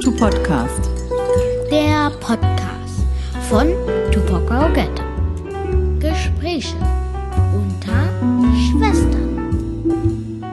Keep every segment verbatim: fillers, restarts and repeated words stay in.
to Podcast. Der Podcast von Tupac Ogette. Gespräche unter Schwestern.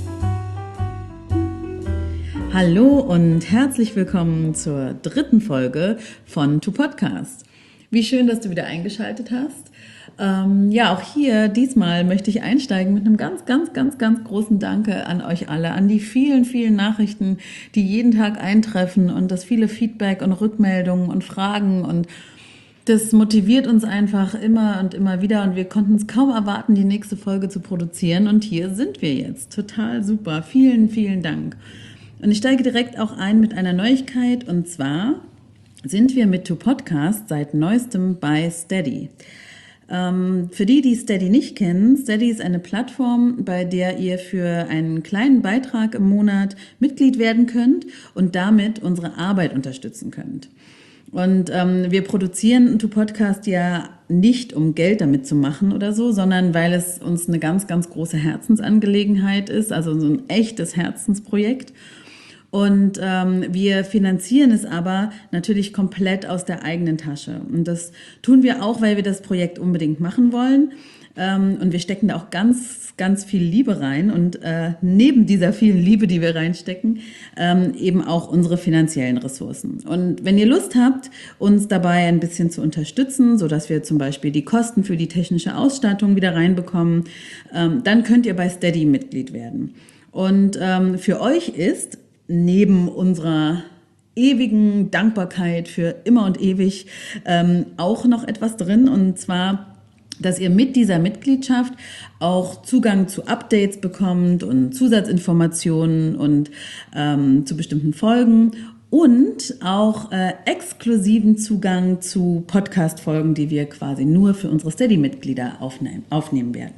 Hallo und herzlich willkommen zur dritten Folge von To Podcast. Wie schön, dass du wieder eingeschaltet hast. Ähm, ja, auch hier diesmal möchte ich einsteigen mit einem ganz, ganz, ganz, ganz großen Danke an euch alle, an die vielen, vielen Nachrichten, die jeden Tag eintreffen und das viele Feedback und Rückmeldungen und Fragen, und das motiviert uns einfach immer und immer wieder, und wir konnten es kaum erwarten, die nächste Folge zu produzieren, und hier sind wir jetzt. Total super. Vielen, vielen Dank. Und ich steige direkt auch ein mit einer Neuigkeit, und zwar sind wir mit To Podcast seit neuestem bei Steady. Ähm, für die, die Steady nicht kennen, Steady ist eine Plattform, bei der ihr für einen kleinen Beitrag im Monat Mitglied werden könnt und damit unsere Arbeit unterstützen könnt. Und ähm, wir produzieren To Podcast ja nicht, um Geld damit zu machen oder so, sondern weil es uns eine ganz, ganz große Herzensangelegenheit ist, also so ein echtes Herzensprojekt. Und ähm, wir finanzieren es aber natürlich komplett aus der eigenen Tasche. Und das tun wir auch, weil wir das Projekt unbedingt machen wollen. Ähm, und wir stecken da auch ganz, ganz viel Liebe rein. Und äh, neben dieser vielen Liebe, die wir reinstecken, ähm, eben auch unsere finanziellen Ressourcen. Und wenn ihr Lust habt, uns dabei ein bisschen zu unterstützen, sodass wir zum Beispiel die Kosten für die technische Ausstattung wieder reinbekommen, ähm, dann könnt ihr bei Steady Mitglied werden. Und ähm, für euch ist neben unserer ewigen Dankbarkeit für immer und ewig ähm, auch noch etwas drin, und zwar, dass ihr mit dieser Mitgliedschaft auch Zugang zu Updates bekommt und Zusatzinformationen und ähm, zu bestimmten Folgen und auch äh, exklusiven Zugang zu Podcast-Folgen, die wir quasi nur für unsere Steady-Mitglieder aufnehmen, aufnehmen werden.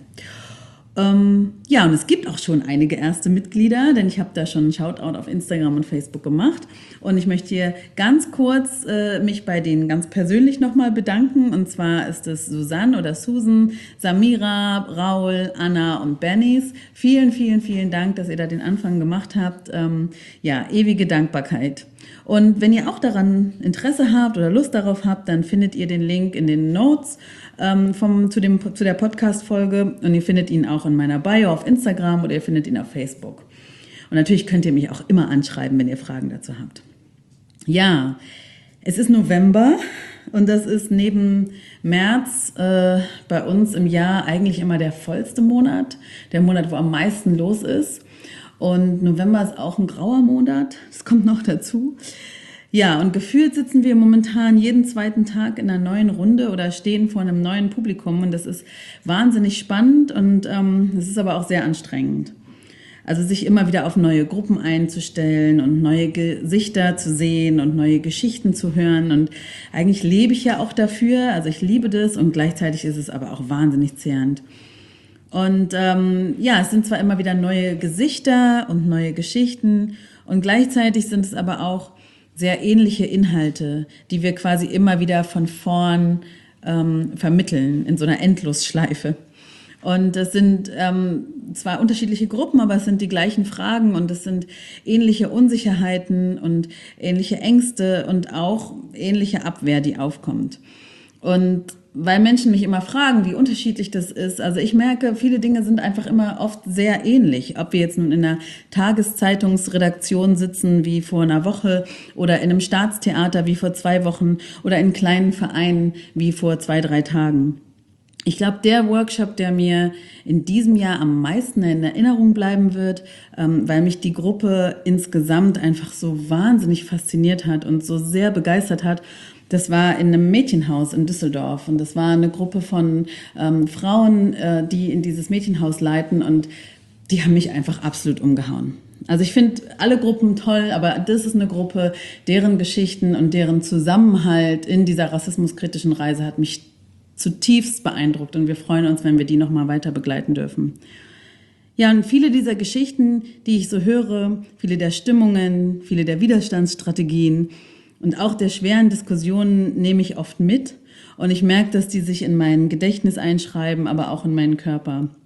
Ähm, ja, und es gibt auch schon einige erste Mitglieder, denn ich habe da schon einen Shoutout auf Instagram und Facebook gemacht, und ich möchte hier ganz kurz äh, mich bei denen ganz persönlich nochmal bedanken, und zwar ist es Susanne oder Susan, Samira, Raul, Anna und Bennys. Vielen, vielen, vielen Dank, dass ihr da den Anfang gemacht habt. Ähm, ja, ewige Dankbarkeit. Und wenn ihr auch daran Interesse habt oder Lust darauf habt, dann findet ihr den Link in den Notes ähm, vom, zu, dem, zu der Podcast-Folge, und ihr findet ihn auch in meiner Bio auf Instagram oder ihr findet ihn auf Facebook. Und natürlich könnt ihr mich auch immer anschreiben, wenn ihr Fragen dazu habt. Ja, es ist November, und das ist neben März äh, bei uns im Jahr eigentlich immer der vollste Monat, der Monat, wo am meisten los ist. Und November ist auch ein grauer Monat, das kommt noch dazu. Ja, und gefühlt sitzen wir momentan jeden zweiten Tag in einer neuen Runde oder stehen vor einem neuen Publikum, und das ist wahnsinnig spannend, und ähm, das ist aber auch sehr anstrengend. Also sich immer wieder auf neue Gruppen einzustellen und neue Gesichter zu sehen und neue Geschichten zu hören, und eigentlich lebe ich ja auch dafür, also ich liebe das, und gleichzeitig ist es aber auch wahnsinnig zehrend. Und ähm, ja, es sind zwar immer wieder neue Gesichter und neue Geschichten, und gleichzeitig sind es aber auch sehr ähnliche Inhalte, die wir quasi immer wieder von vorn ähm, vermitteln in so einer Endlosschleife. Und es sind ähm, zwar unterschiedliche Gruppen, aber es sind die gleichen Fragen, und es sind ähnliche Unsicherheiten und ähnliche Ängste und auch ähnliche Abwehr, die aufkommt. Und weil Menschen mich immer fragen, wie unterschiedlich das ist, also ich merke, viele Dinge sind einfach immer oft sehr ähnlich. Ob wir jetzt nun in einer Tageszeitungsredaktion sitzen wie vor einer Woche oder in einem Staatstheater wie vor zwei Wochen oder in kleinen Vereinen wie vor zwei, drei Tagen. Ich glaube, der Workshop, der mir in diesem Jahr am meisten in Erinnerung bleiben wird, ähm, weil mich die Gruppe insgesamt einfach so wahnsinnig fasziniert hat und so sehr begeistert hat, das war in einem Mädchenhaus in Düsseldorf, und das war eine Gruppe von ähm, Frauen, äh, die in dieses Mädchenhaus leiten, und die haben mich einfach absolut umgehauen. Also ich finde alle Gruppen toll, aber das ist eine Gruppe, deren Geschichten und deren Zusammenhalt in dieser rassismuskritischen Reise hat mich zutiefst beeindruckt, und wir freuen uns, wenn wir die nochmal weiter begleiten dürfen. Ja, und viele dieser Geschichten, die ich so höre, viele der Stimmungen, viele der Widerstandsstrategien und auch der schweren Diskussionen nehme ich oft mit, und ich merke, dass die sich in mein Gedächtnis einschreiben, aber auch in meinen Körper.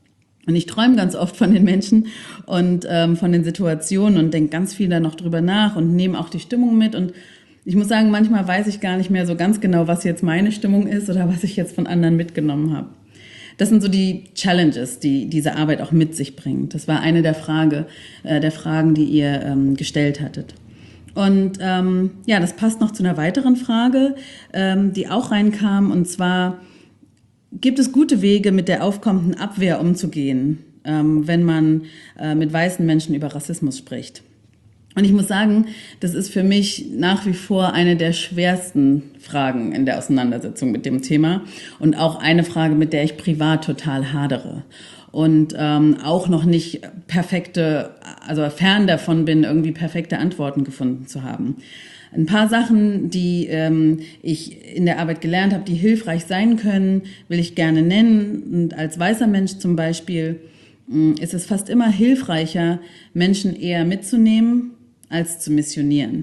Und ich träume ganz oft von den Menschen und ähm, von den Situationen und denke ganz viel da noch drüber nach und nehme auch die Stimmung mit. Und ich muss sagen, manchmal weiß ich gar nicht mehr so ganz genau, was jetzt meine Stimmung ist oder was ich jetzt von anderen mitgenommen habe. Das sind so die Challenges, die diese Arbeit auch mit sich bringt. Das war eine der, Frage, äh, der Fragen, die ihr ähm, gestellt hattet. Und ähm, ja, das passt noch zu einer weiteren Frage, ähm, die auch reinkam, und zwar: Gibt es gute Wege, mit der aufkommenden Abwehr umzugehen, ähm, wenn man äh, mit weißen Menschen über Rassismus spricht? Und ich muss sagen, das ist für mich nach wie vor eine der schwersten Fragen in der Auseinandersetzung mit dem Thema und auch eine Frage, mit der ich privat total hadere und ähm, auch noch nicht perfekte, also fern davon bin, irgendwie perfekte Antworten gefunden zu haben. Ein paar Sachen, die ähm, ich in der Arbeit gelernt habe, die hilfreich sein können, will ich gerne nennen. Und als weißer Mensch zum Beispiel mh, ist es fast immer hilfreicher, Menschen eher mitzunehmen, als zu missionieren.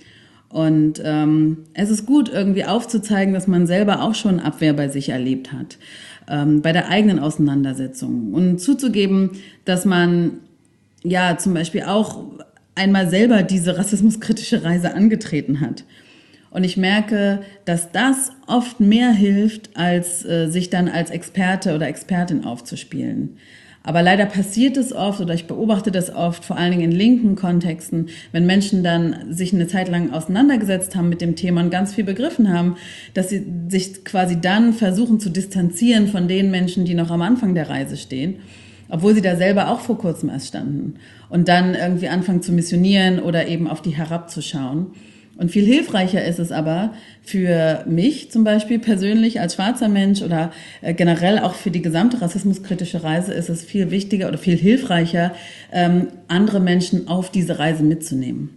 Und ähm, es ist gut, irgendwie aufzuzeigen, dass man selber auch schon Abwehr bei sich erlebt hat, ähm, bei der eigenen Auseinandersetzung. Und zuzugeben, dass man ja zum Beispiel auch einmal selber diese rassismuskritische Reise angetreten hat. Und ich merke, dass das oft mehr hilft, als äh, sich dann als Experte oder Expertin aufzuspielen. Aber leider passiert es oft, oder ich beobachte das oft, vor allen Dingen in linken Kontexten, wenn Menschen dann sich eine Zeit lang auseinandergesetzt haben mit dem Thema und ganz viel begriffen haben, dass sie sich quasi dann versuchen zu distanzieren von den Menschen, die noch am Anfang der Reise stehen, obwohl sie da selber auch vor kurzem erst standen, und dann irgendwie anfangen zu missionieren oder eben auf die herabzuschauen. Und viel hilfreicher ist es aber für mich zum Beispiel persönlich als schwarzer Mensch oder generell auch für die gesamte rassismuskritische Reise ist es viel wichtiger oder viel hilfreicher, ähm, andere Menschen auf diese Reise mitzunehmen.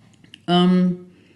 Ähm,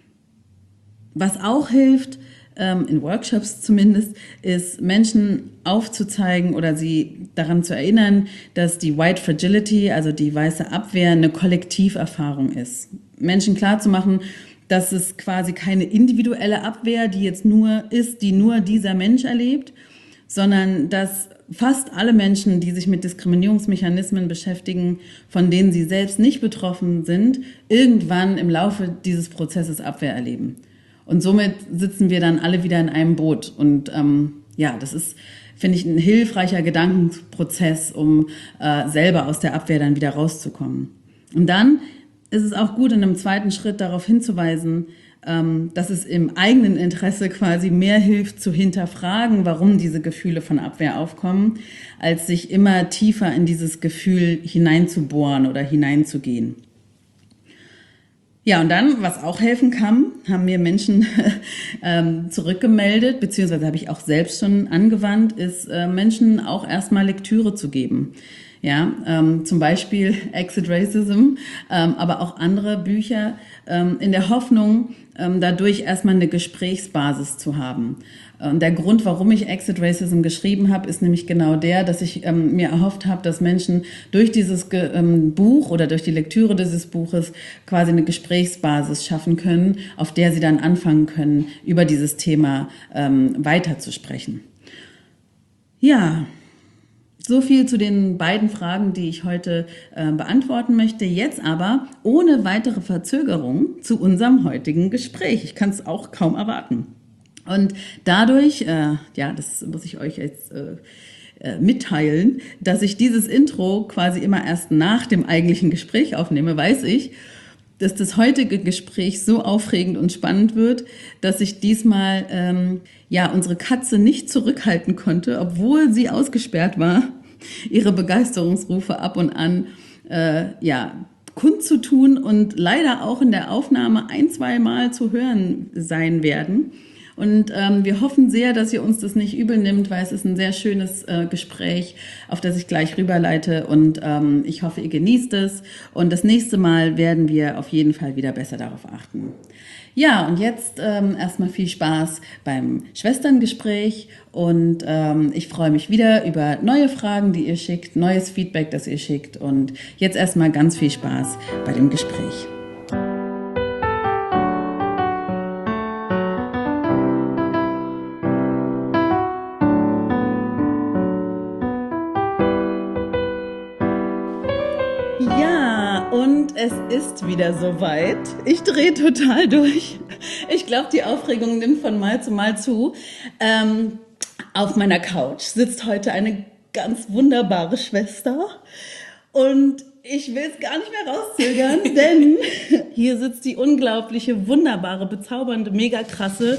was auch hilft, ähm, in Workshops zumindest, ist Menschen aufzuzeigen oder sie daran zu erinnern, dass die White Fragility, also die weiße Abwehr, eine Kollektiverfahrung ist. Menschen klarzumachen, dass es quasi keine individuelle Abwehr, die jetzt nur ist, die nur dieser Mensch erlebt, sondern dass fast alle Menschen, die sich mit Diskriminierungsmechanismen beschäftigen, von denen sie selbst nicht betroffen sind, irgendwann im Laufe dieses Prozesses Abwehr erleben. Und somit sitzen wir dann alle wieder in einem Boot. Und ähm, ja, das ist, finde ich, ein hilfreicher Gedankenprozess, um äh, selber aus der Abwehr dann wieder rauszukommen. Und dann ist es auch gut, in einem zweiten Schritt darauf hinzuweisen, ähm, dass es im eigenen Interesse quasi mehr hilft, zu hinterfragen, warum diese Gefühle von Abwehr aufkommen, als sich immer tiefer in dieses Gefühl hineinzubohren oder hineinzugehen. Ja, und dann, was auch helfen kann, haben mir Menschen ähm, zurückgemeldet, beziehungsweise habe ich auch selbst schon angewandt, ist äh, Menschen auch erstmal Lektüre zu geben. Ja, ähm, zum Beispiel Exit Racism, ähm, aber auch andere Bücher, ähm, in der Hoffnung, ähm, dadurch erstmal eine Gesprächsbasis zu haben. Und der Grund, warum ich Exit Racism geschrieben habe, ist nämlich genau der, dass ich ähm, mir erhofft habe, dass Menschen durch dieses Ge- ähm, Buch oder durch die Lektüre dieses Buches quasi eine Gesprächsbasis schaffen können, auf der sie dann anfangen können, über dieses Thema ähm, weiterzusprechen. Ja, so viel zu den beiden Fragen, die ich heute äh, beantworten möchte. Jetzt aber ohne weitere Verzögerung zu unserem heutigen Gespräch. Ich kann es auch kaum erwarten. Und dadurch, äh, ja, das muss ich euch jetzt äh, äh, mitteilen, dass ich dieses Intro quasi immer erst nach dem eigentlichen Gespräch aufnehme, weiß ich, dass das heutige Gespräch so aufregend und spannend wird, dass ich diesmal ähm, ja unsere Katze nicht zurückhalten konnte, obwohl sie ausgesperrt war, ihre Begeisterungsrufe ab und an äh, ja kundzutun und leider auch in der Aufnahme ein, zwei Mal zu hören sein werden. Und ähm, wir hoffen sehr, dass ihr uns das nicht übel nimmt, weil es ist ein sehr schönes äh, Gespräch, auf das ich gleich rüberleite. Und ähm, ich hoffe, ihr genießt es. Und das nächste Mal werden wir auf jeden Fall wieder besser darauf achten. Ja, und jetzt ähm, erstmal viel Spaß beim Schwesterngespräch. Und ähm, ich freue mich wieder über neue Fragen, die ihr schickt, neues Feedback, das ihr schickt. Und jetzt erstmal ganz viel Spaß bei dem Gespräch. Ja, und es ist wieder soweit. Ich drehe total durch. Ich glaube, die Aufregung nimmt von Mal zu Mal zu. Ähm, auf meiner Couch sitzt heute eine ganz wunderbare Schwester. Und ich will es gar nicht mehr rauszögern, denn hier sitzt die unglaubliche, wunderbare, bezaubernde, mega krasse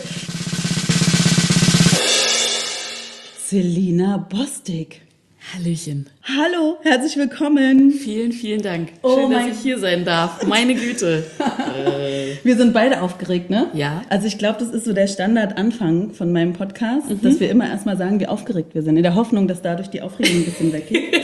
Selina Bostik. Hallöchen. Hallo, herzlich willkommen. Vielen, vielen Dank. Oh Schön, mein- dass ich hier sein darf. Meine Güte. äh, Wir sind beide aufgeregt, ne? Ja. Also ich glaube, das ist so der Standardanfang von meinem Podcast, dass wir immer erstmal sagen, wie aufgeregt wir sind, in der Hoffnung, dass dadurch die Aufregung ein bisschen weggeht.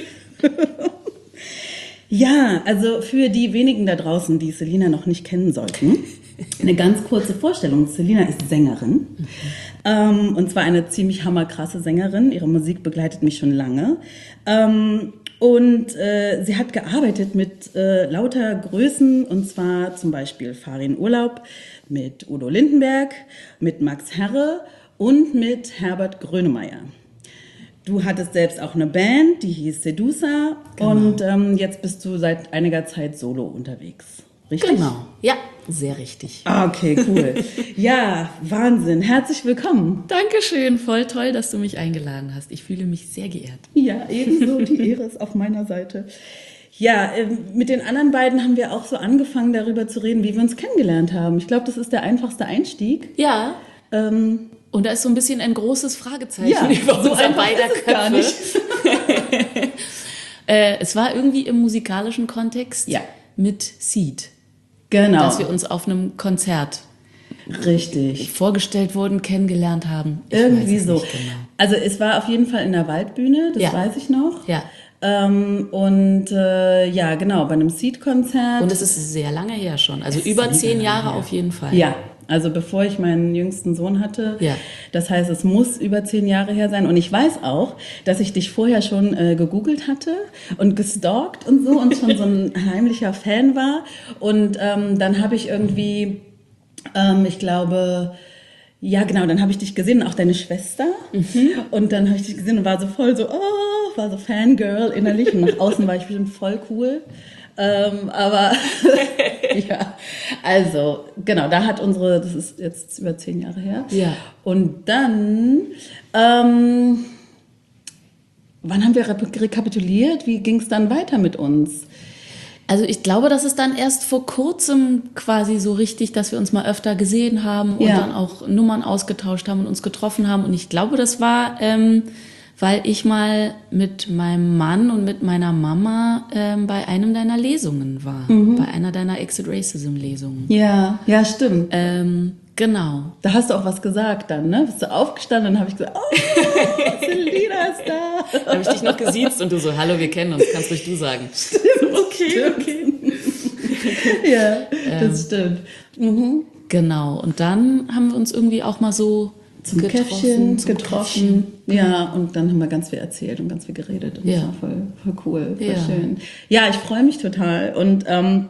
Ja, also für die wenigen da draußen, die Selina noch nicht kennen sollten, eine ganz kurze Vorstellung. Selina ist Sängerin, ähm, und zwar eine ziemlich hammerkrasse Sängerin. Ihre Musik begleitet mich schon lange. Ähm, und äh, sie hat gearbeitet mit äh, lauter Größen, und zwar zum Beispiel Farin Urlaub, mit Udo Lindenberg, mit Max Herre und mit Herbert Grönemeyer. Du hattest selbst auch eine Band, die hieß Sedusa, und ähm, jetzt bist du seit einiger Zeit solo unterwegs. Richtig? genau. Ja, sehr richtig. Ah, okay, cool. Ja, Wahnsinn. Herzlich willkommen. Dankeschön. Voll toll, dass du mich eingeladen hast. Ich fühle mich sehr geehrt. Ja, ebenso. Die Ehre ist auf meiner Seite. Ja, ähm, mit den anderen beiden haben wir auch so angefangen, darüber zu reden, wie wir uns kennengelernt haben. Ich glaube, das ist der einfachste Einstieg. Ja. Ähm, Und da ist so ein bisschen ein großes Fragezeichen ja, über so unser einfach beider ist es gar Köpfe. nicht. äh, es war irgendwie im musikalischen Kontext Ja. mit Seed, Genau. dass wir uns auf einem Konzert Richtig. vorgestellt wurden, kennengelernt haben. Ich Irgendwie weiß es so. nicht genau. Also es war auf jeden Fall in der Waldbühne, das Ja. weiß ich noch. Ja. Ähm, und äh, ja, genau, bei einem Seed-Konzert. Und es ist sehr lange her schon. Also über mega zehn lange Jahre her. auf jeden Fall. Ja, also bevor ich meinen jüngsten Sohn hatte. Ja. Das heißt, es muss über zehn Jahre her sein. Und ich weiß auch, dass ich dich vorher schon äh, gegoogelt hatte und gestalkt und so und schon so ein heimlicher Fan war. Und ähm, dann habe ich irgendwie, ähm, ich glaube... Ja, genau, dann habe ich dich gesehen und auch deine Schwester. Und dann habe ich dich gesehen und war so voll so, oh, war so Fangirl innerlich. Und nach außen war ich bestimmt voll cool. Ähm, aber ja, also genau, da hat unsere, das ist jetzt über zehn Jahre her. Ja. Und dann, ähm, wann haben wir rep- rekapituliert? Wie ging es dann weiter mit uns? Also ich glaube, das ist dann erst vor kurzem quasi so richtig, dass wir uns mal öfter gesehen haben und Ja. dann auch Nummern ausgetauscht haben und uns getroffen haben. Und ich glaube, das war, ähm, weil ich mal mit meinem Mann und mit meiner Mama ähm, bei einem deiner Lesungen war. Bei einer deiner Exit Racism Lesungen. Ja, ja, stimmt. Ähm, genau. Da hast du auch was gesagt dann, ne? Bist du aufgestanden und habe ich gesagt, oh, Selina ist da. Da habe ich dich noch gesiezt und du so, hallo, wir kennen uns, kannst ruhig du sagen. Okay, okay. Ja, das stimmt. Mhm. Genau. Und dann haben wir uns irgendwie auch mal so Zum getroffen, Käffchen zum getroffen. Ja, und dann haben wir ganz viel erzählt und ganz viel geredet. Und Ja. das war voll, voll cool, voll Ja. schön. Ja, ich freue mich total. Und ähm,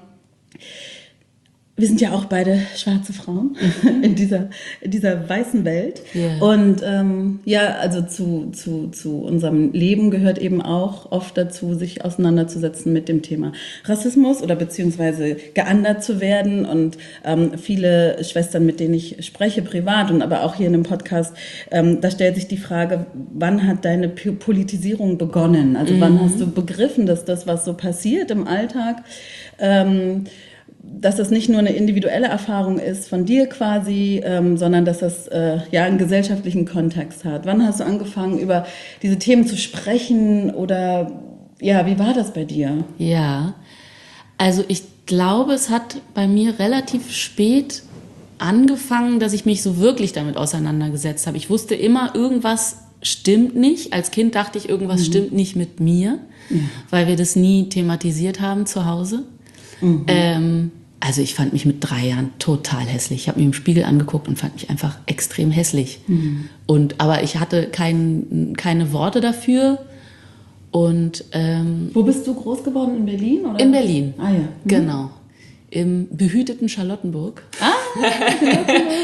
wir sind ja auch beide schwarze Frauen in dieser, in dieser weißen Welt. Ja. Und ähm, ja, also zu, zu, zu unserem Leben gehört eben auch oft dazu, sich auseinanderzusetzen mit dem Thema Rassismus oder beziehungsweise geandert zu werden. Und ähm, viele Schwestern, mit denen ich spreche, privat und aber auch hier in dem Podcast, ähm, da stellt sich die Frage, wann hat deine P- Politisierung begonnen? Also wann hast du begriffen, dass das, was so passiert im Alltag, ähm, dass das nicht nur eine individuelle Erfahrung ist von dir quasi, ähm, sondern dass das äh, ja einen gesellschaftlichen Kontext hat. Wann hast du angefangen, über diese Themen zu sprechen oder ja, wie war das bei dir? Ja, also ich glaube, es hat bei mir relativ spät angefangen, dass ich mich so wirklich damit auseinandergesetzt habe. Ich wusste immer, irgendwas stimmt nicht. Als Kind dachte ich, irgendwas mhm. stimmt nicht mit mir, ja. weil wir das nie thematisiert haben zu Hause. Mhm. Ähm, also ich fand mich mit drei Jahren total hässlich. Ich habe mir im Spiegel angeguckt und fand mich einfach extrem hässlich. Mhm. Und, aber ich hatte kein, keine Worte dafür. Und, ähm, wo bist du groß geworden? In Berlin? Oder? In Berlin. Ah ja. Mhm. Genau. Im behüteten Charlottenburg. Ah,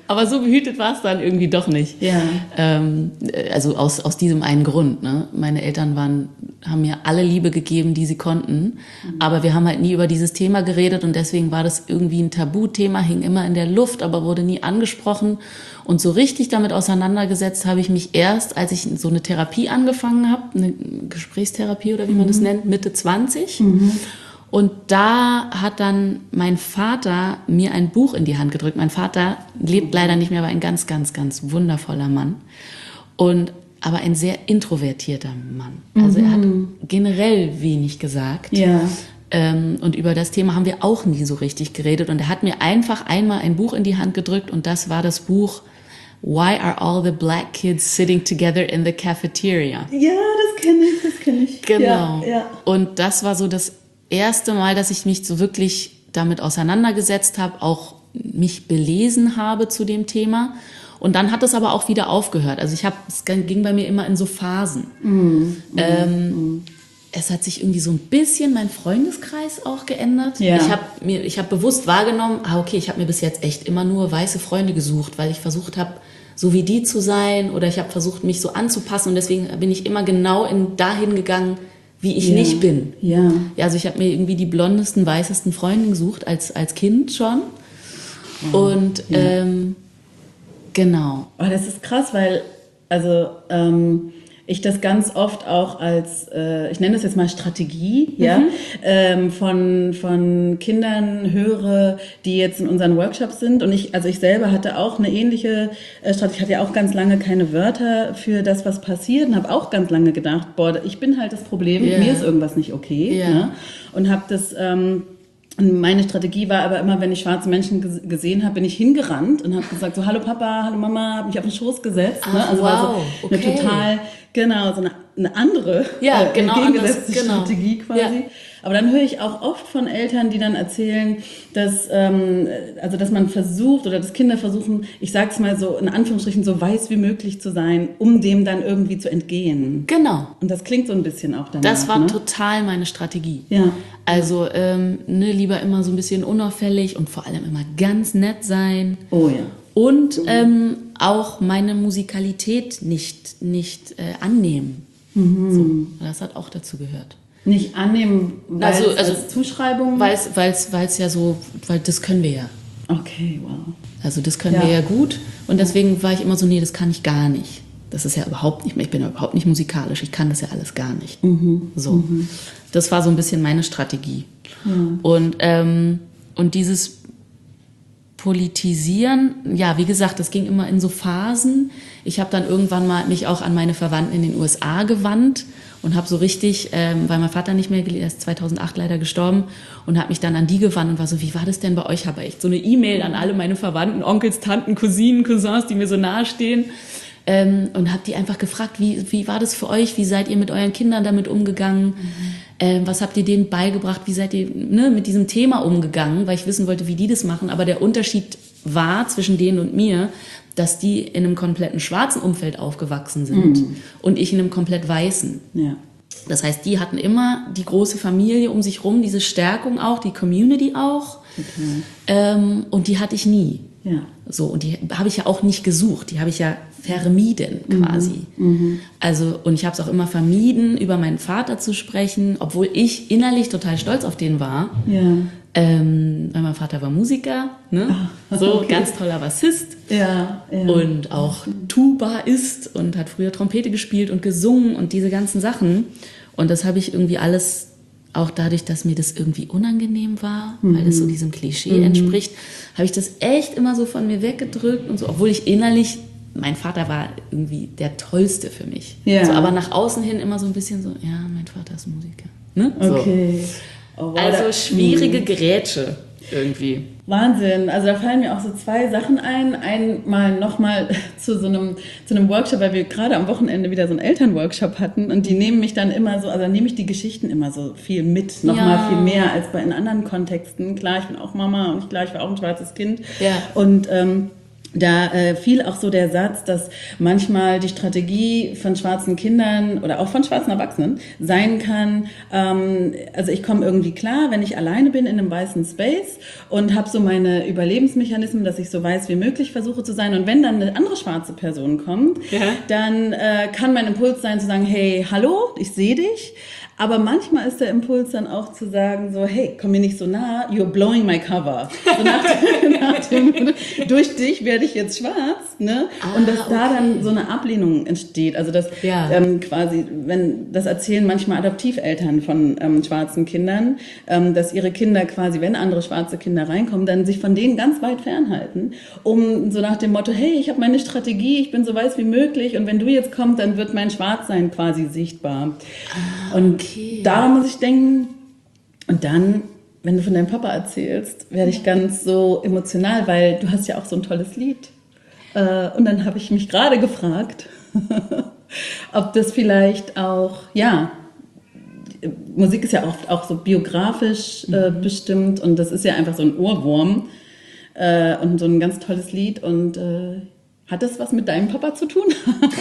Aber so behütet war es dann irgendwie doch nicht. Ja. Ähm, also aus, aus diesem einen Grund. Ne? Meine Eltern waren, haben mir alle Liebe gegeben, die sie konnten. Mhm. Aber wir haben halt nie über dieses Thema geredet und deswegen war das irgendwie ein Tabuthema, hing immer in der Luft, aber wurde nie angesprochen. Und so richtig damit auseinandergesetzt habe ich mich erst, als ich so eine Therapie angefangen habe, eine Gesprächstherapie oder wie man mhm. das nennt, Mitte zwanzig. Mhm. Und da hat dann mein Vater mir ein Buch in die Hand gedrückt. Mein Vater lebt leider nicht mehr, aber ein ganz, ganz, ganz wundervoller Mann. Und, aber ein sehr introvertierter Mann. Also mhm. er hat generell wenig gesagt. Ja. Ähm, und über das Thema haben wir auch nie so richtig geredet. Und er hat mir einfach einmal ein Buch in die Hand gedrückt und das war das Buch Why Are All the Black Kids Sitting Together in the Cafeteria? Ja, das kenne ich, das kenne ich. Genau. Ja, ja. Und das war so das erste Mal, dass ich mich so wirklich damit auseinandergesetzt habe, auch mich belesen habe zu dem Thema. Und dann hat es aber auch wieder aufgehört. Also ich habe, es ging bei mir immer in so Phasen. Mm, ähm, mm. Es hat sich irgendwie so ein bisschen mein Freundeskreis auch geändert. Ja. Ich habe mir, ich habe bewusst wahrgenommen, ah okay, ich habe mir bis jetzt echt immer nur weiße Freunde gesucht, weil ich versucht habe, so wie die zu sein, oder ich habe versucht, mich so anzupassen und deswegen bin ich immer genau in dahin gegangen, wie ich ja. nicht bin. Ja. Ja, also ich habe mir irgendwie die blondesten, weißesten Freunde gesucht als als Kind schon. Oh, und ja. ähm, genau. Oh, das ist krass, weil also ähm, ich das ganz oft auch als, äh, ich nenne das jetzt mal Strategie, mhm. ja, ähm, von, von Kindern höre, die jetzt in unseren Workshops sind. Und ich, also ich selber hatte auch eine ähnliche äh, Strategie. Ich hatte ja auch ganz lange keine Wörter für das, was passiert, und habe auch ganz lange gedacht, boah, ich bin halt das Problem, yeah. mir ist irgendwas nicht okay. Yeah. Ne? Und habe das... Ähm, Und meine Strategie war aber immer, wenn ich schwarze Menschen g- gesehen habe, bin ich hingerannt und habe gesagt, so, hallo Papa, hallo Mama, habe mich auf den Schoß gesetzt. Ach, ne? Also wow. war so eine Okay. total, genau, so eine, eine andere, ja, äh, genau, entgegengesetzte anders, genau. Strategie quasi. Ja. Aber dann höre ich auch oft von Eltern, die dann erzählen, dass, ähm, also dass man versucht oder dass Kinder versuchen, ich sag's mal so in Anführungsstrichen, so weiß wie möglich zu sein, um dem dann irgendwie zu entgehen. Genau. Und das klingt so ein bisschen auch danach. Das war ne? total meine Strategie. Ja. Also ähm, ne, lieber immer so ein bisschen unauffällig und vor allem immer ganz nett sein. Oh ja. Und ähm, auch meine Musikalität nicht, nicht äh, annehmen. Mhm. So, das hat auch dazu gehört. Nicht annehmen, weil Also- es also- als Zuschreibung... Weil es weil's, weil's ja so, weil das können wir ja. Okay, wow. Also das können Ja. wir ja gut. Und deswegen war ich immer so, nee, das kann ich gar nicht. Das ist ja überhaupt nicht mehr, ich bin ja überhaupt nicht musikalisch, ich kann das ja alles gar nicht. Mhm. So, Mhm. das war so ein bisschen meine Strategie. Ja. Und, ähm, und dieses Politisieren, ja, wie gesagt, das ging immer in so Phasen. Ich habe dann irgendwann mal mich auch an meine Verwandten in den U S A gewandt und habe so richtig, ähm, weil mein Vater nicht mehr gelebt, er ist zweitausendacht leider gestorben, und habe mich dann an die gewandt und war so, wie war das denn bei euch? Habe echt so eine E-Mail an alle meine Verwandten, Onkels, Tanten, Cousinen, Cousins, die mir so nahe stehen. Ähm, und habe die einfach gefragt, wie, wie war das für euch? Wie seid ihr mit euren Kindern damit umgegangen? Mhm. Ähm, was habt ihr denen beigebracht? Wie seid ihr ne, mit diesem Thema umgegangen? Weil ich wissen wollte, wie die das machen. Aber der Unterschied war zwischen denen und mir, dass die in einem kompletten schwarzen Umfeld aufgewachsen sind mhm. und ich in einem komplett weißen. Ja. Das heißt, die hatten immer die große Familie um sich rum, diese Stärkung auch, die Community auch. Okay. Ähm, und die hatte ich nie. Ja. So, und die habe ich ja auch nicht gesucht, die habe ich ja vermieden quasi. Mhm. Also, und ich habe es auch immer vermieden, über meinen Vater zu sprechen, obwohl ich innerlich total stolz auf den war. Ja. Ähm, weil mein Vater war Musiker, ne? Ah, So, okay. ganz toller Bassist. Ja, ja. Und auch Tubaist und hat früher Trompete gespielt und gesungen und diese ganzen Sachen. Und das habe ich irgendwie alles, auch dadurch, dass mir das irgendwie unangenehm war, mhm. weil es so diesem Klischee mhm. entspricht, habe ich das echt immer so von mir weggedrückt und so, obwohl ich innerlich, mein Vater war irgendwie der Tollste für mich. Ja. So, aber nach außen hin immer so ein bisschen so, ja, mein Vater ist Musiker. Ne? So. Okay. Oh, wow, Also da- schwierige Gerätsche irgendwie. Wahnsinn. Also da fallen mir auch so zwei Sachen ein. Einmal nochmal zu so einem, zu einem Workshop, weil wir gerade am Wochenende wieder so einen Elternworkshop hatten, und die nehmen mich dann immer so, also dann nehme ich die Geschichten immer so viel mit, nochmal Ja. viel mehr als bei in anderen Kontexten. Klar, ich bin auch Mama und klar, ich war auch ein schwarzes Kind. Ja. Und ähm, da äh, fiel auch so der Satz, dass manchmal die Strategie von schwarzen Kindern oder auch von schwarzen Erwachsenen sein kann, ähm, also ich komme irgendwie klar, wenn ich alleine bin in einem weißen Space und habe so meine Überlebensmechanismen, dass ich so weiß wie möglich versuche zu sein, und wenn dann eine andere schwarze Person kommt, ja. dann äh, kann mein Impuls sein zu sagen, hey, hallo, ich sehe dich. Aber manchmal ist der Impuls dann auch zu sagen so, hey, komm mir nicht so nah, you're blowing my cover. So nach dem, nach dem, durch dich werde ich jetzt schwarz, ne? Ah, und dass okay. da dann so eine Ablehnung entsteht. Also dass ja. ähm, quasi, wenn das erzählen manchmal Adoptiveltern von ähm, schwarzen Kindern, ähm, dass ihre Kinder quasi, wenn andere schwarze Kinder reinkommen, dann sich von denen ganz weit fernhalten, um so nach dem Motto, hey, ich habe meine Strategie, ich bin so weiß wie möglich, und wenn du jetzt kommst, dann wird mein Schwarzsein quasi sichtbar. Ah, und Okay. daran muss ich denken. Und dann, wenn du von deinem Papa erzählst, werde ich ganz so emotional, weil du hast ja auch so ein tolles Lied. Und dann habe ich mich gerade gefragt, ob das vielleicht auch, ja, Musik ist ja oft auch so biografisch äh, mhm. bestimmt, und das ist ja einfach so ein Ohrwurm äh, und so ein ganz tolles Lied. Und äh, hat das was mit deinem Papa zu tun?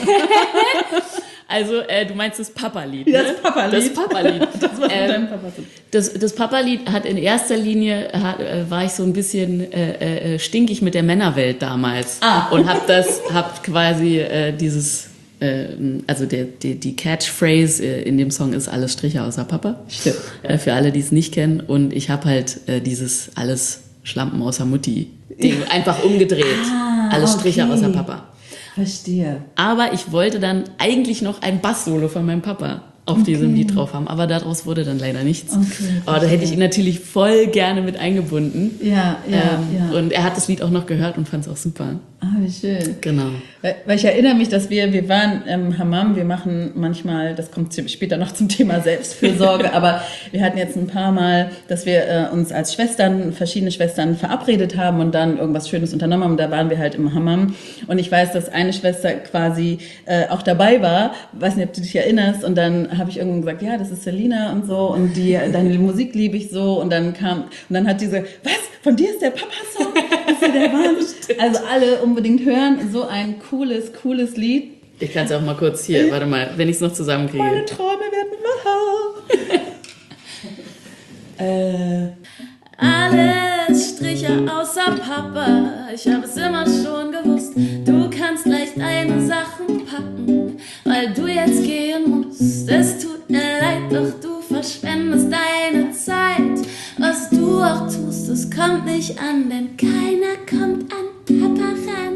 Also, äh, du meinst das Papa-Lied, ne? Das Papa-Lied. Das Papa-Lied. Das, was ähm, mit deinem Papa zu tun. Das, das Papa-Lied hat in erster Linie, hat, äh, war ich so ein bisschen äh, äh, stinkig mit der Männerwelt damals. Ah. Und hab das, hab quasi äh, dieses, äh, also der, die, die Catchphrase äh, in dem Song ist alles Striche außer Papa. Stimmt. Äh, für alle, die es nicht kennen. Und ich hab halt äh, dieses alles Schlampen außer Mutti Ding einfach umgedreht. Ah, alles Striche okay. außer Papa. Verstehe. Aber ich wollte dann eigentlich noch ein Bass-Solo von meinem Papa auf okay. diesem Lied drauf haben. Aber daraus wurde dann leider nichts. Okay, aber da hätte ich ihn natürlich voll gerne mit eingebunden. Ja, ja, ähm, ja. Und er hat das Lied auch noch gehört und fand es auch super. Ah, wie schön. Genau. Weil, weil ich erinnere mich, dass wir, wir waren im Hammam, wir machen manchmal, das kommt später noch zum Thema Selbstfürsorge, aber wir hatten jetzt ein paar Mal, dass wir äh, uns als Schwestern, verschiedene Schwestern verabredet haben und dann irgendwas Schönes unternommen haben. Da waren wir halt im Hammam. Und ich weiß, dass eine Schwester quasi äh, auch dabei war. Weiß nicht, ob du dich erinnerst. Und dann habe ich irgendwann gesagt, ja, das ist Selina und so. Und die, deine Musik liebe ich so. Und dann kam, und dann hat diese, was? Von dir ist der Papa-Song? Das ist ja der Wahnsinn. Also alle unbedingt hören. So ein cooles, cooles Lied. Ich kann es auch mal kurz hier, warte mal, wenn ich es noch zusammenkriege. Meine Träume werden wahr. äh... Alles Striche außer Papa, ich habe es immer schon gewusst. Du kannst leicht deine Sachen packen, weil du jetzt gehen musst. Es tut mir leid, doch du verschwendest deine Zeit. Was du auch tust, es kommt nicht an, denn keiner kommt an Papa ran.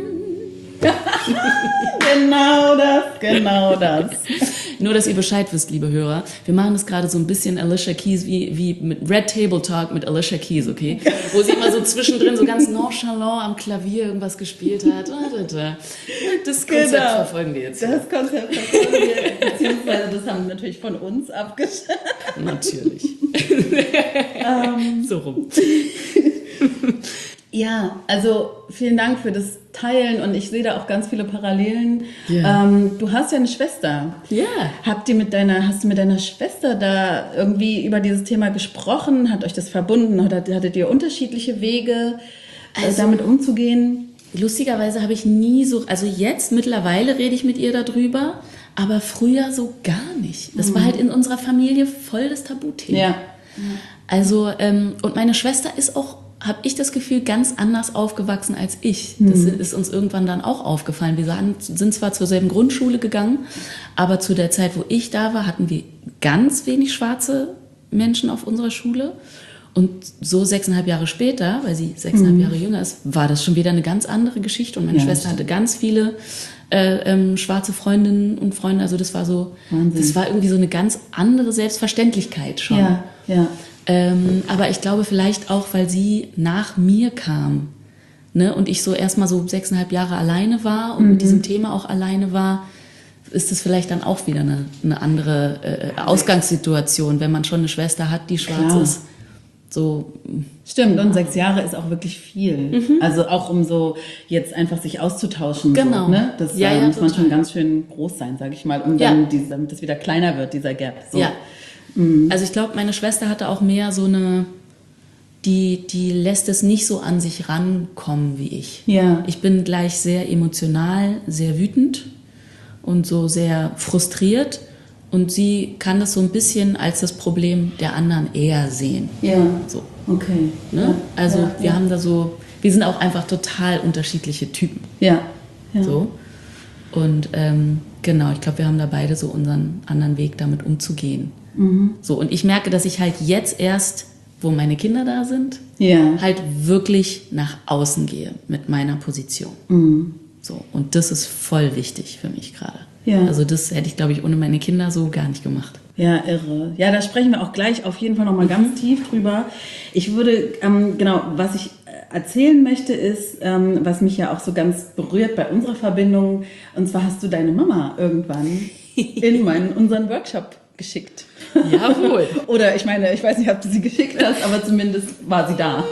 Genau das, genau das. Nur, dass ihr Bescheid wisst, liebe Hörer, wir machen das gerade so ein bisschen Alicia Keys, wie, wie mit Red Table Talk mit Alicia Keys, okay? Wo sie immer so zwischendrin so ganz nonchalant am Klavier irgendwas gespielt hat. Das Konzept genau. verfolgen wir jetzt. Hier. Das Konzept verfolgen wir, beziehungsweise das haben wir natürlich von uns abgeschnitten. Natürlich. um, so rum. Ja, also vielen Dank für das Teilen, und ich sehe da auch ganz viele Parallelen. Yeah. Ähm, du hast ja eine Schwester. Ja. Yeah. Habt ihr mit deiner, hast du mit deiner Schwester da irgendwie über dieses Thema gesprochen? Hat euch das verbunden oder hattet ihr unterschiedliche Wege, also, damit umzugehen? Lustigerweise habe ich nie so, also jetzt mittlerweile rede ich mit ihr darüber, aber früher so gar nicht. Das mhm. war halt in unserer Familie voll das Tabuthema. Ja. Also, ähm, und meine Schwester ist auch, habe ich das Gefühl, ganz anders aufgewachsen als ich. Das mhm. ist uns irgendwann dann auch aufgefallen. Wir sind zwar zur selben Grundschule gegangen, aber zu der Zeit, wo ich da war, hatten wir ganz wenig schwarze Menschen auf unserer Schule. Und so sechseinhalb Jahre später, weil sie sechseinhalb mhm. Jahre jünger ist, war das schon wieder eine ganz andere Geschichte. Und meine ja, Schwester hatte ganz viele äh, ähm, schwarze Freundinnen und Freunde. Also das war so, Wahnsinn. Das war irgendwie so eine ganz andere Selbstverständlichkeit schon. Ja, ja. Ähm, aber ich glaube vielleicht auch, weil sie nach mir kam, ne, und ich so erstmal so sechseinhalb Jahre alleine war und mhm. mit diesem Thema auch alleine war, ist das vielleicht dann auch wieder eine, eine andere äh, Ausgangssituation, wenn man schon eine Schwester hat, die schwarz Klar. ist. So. Stimmt, und sechs Jahre ist auch wirklich viel. Mhm. Also auch um so jetzt einfach sich auszutauschen. Genau. So, ne? Das ja, äh, ja, muss man total. schon ganz schön groß sein, sage ich mal, um ja. dann diese, damit das wieder kleiner wird, dieser Gap. So. Ja. Also ich glaube, meine Schwester hatte auch mehr so eine, die, die lässt es nicht so an sich rankommen wie ich. Ja. Ich bin gleich sehr emotional, sehr wütend und so sehr frustriert. Und sie kann das so ein bisschen als das Problem der anderen eher sehen. Ja. So. Okay. Ne? Ja. Also ja, wir ja. haben da so, wir sind auch einfach total unterschiedliche Typen. Ja. ja. So. Und ähm, genau, ich glaube, wir haben da beide so unseren anderen Weg, damit umzugehen. Mhm. So, und ich merke, dass ich halt jetzt erst, wo meine Kinder da sind, Ja. halt wirklich nach außen gehe mit meiner Position. Mhm. So, und das ist voll wichtig für mich gerade. Ja. Also das hätte ich, glaube ich, ohne meine Kinder so gar nicht gemacht. Ja, irre. Ja, da sprechen wir auch gleich auf jeden Fall nochmal ganz tief drüber. Ich würde, ähm, genau, was ich erzählen möchte, ist, ähm, was mich ja auch so ganz berührt bei unserer Verbindung, und zwar hast du deine Mama irgendwann in meinen, unseren Workshop geschickt. Jawohl. Oder ich meine, ich weiß nicht, ob du sie geschickt hast, aber zumindest war sie da.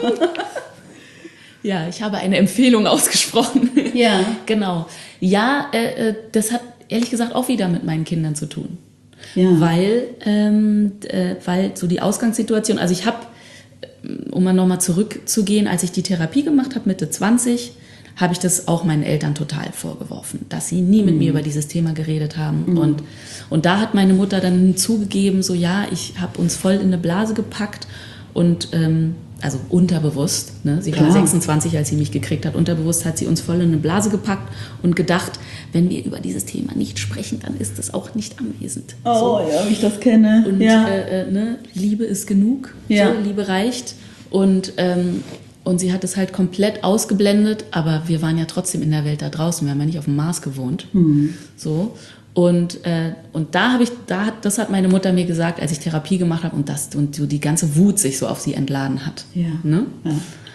Ja, ich habe eine Empfehlung ausgesprochen. Ja. Genau. Ja, äh, äh, das hat ehrlich gesagt auch wieder mit meinen Kindern zu tun. Ja. Weil, ähm, äh, weil so die Ausgangssituation, also ich habe, um mal nochmal zurückzugehen, als ich die Therapie gemacht habe, Mitte zwanzig, habe ich das auch meinen Eltern total vorgeworfen, dass sie nie mit mhm. mir über dieses Thema geredet haben. Mhm. Und, und da hat meine Mutter dann zugegeben, so ja, ich habe uns voll in eine Blase gepackt und ähm, also unterbewusst, ne? Sie Klar. war sechsundzwanzig, als sie mich gekriegt hat, unterbewusst hat sie uns voll in eine Blase gepackt und gedacht, wenn wir über dieses Thema nicht sprechen, dann ist es auch nicht anwesend. Oh, so. ja, wie ich das kenne. Und ja. äh, äh, ne? Liebe ist genug, Ja. so, Liebe reicht. Und, ähm, und sie hat es halt komplett ausgeblendet, aber wir waren ja trotzdem in der Welt da draußen, wir haben ja nicht auf dem Mars gewohnt. Mhm. So. Und, äh, und da habe ich, da hat, das hat meine Mutter mir gesagt, als ich Therapie gemacht habe und das und so die ganze Wut sich so auf sie entladen hat. Ja. Ne? Ja.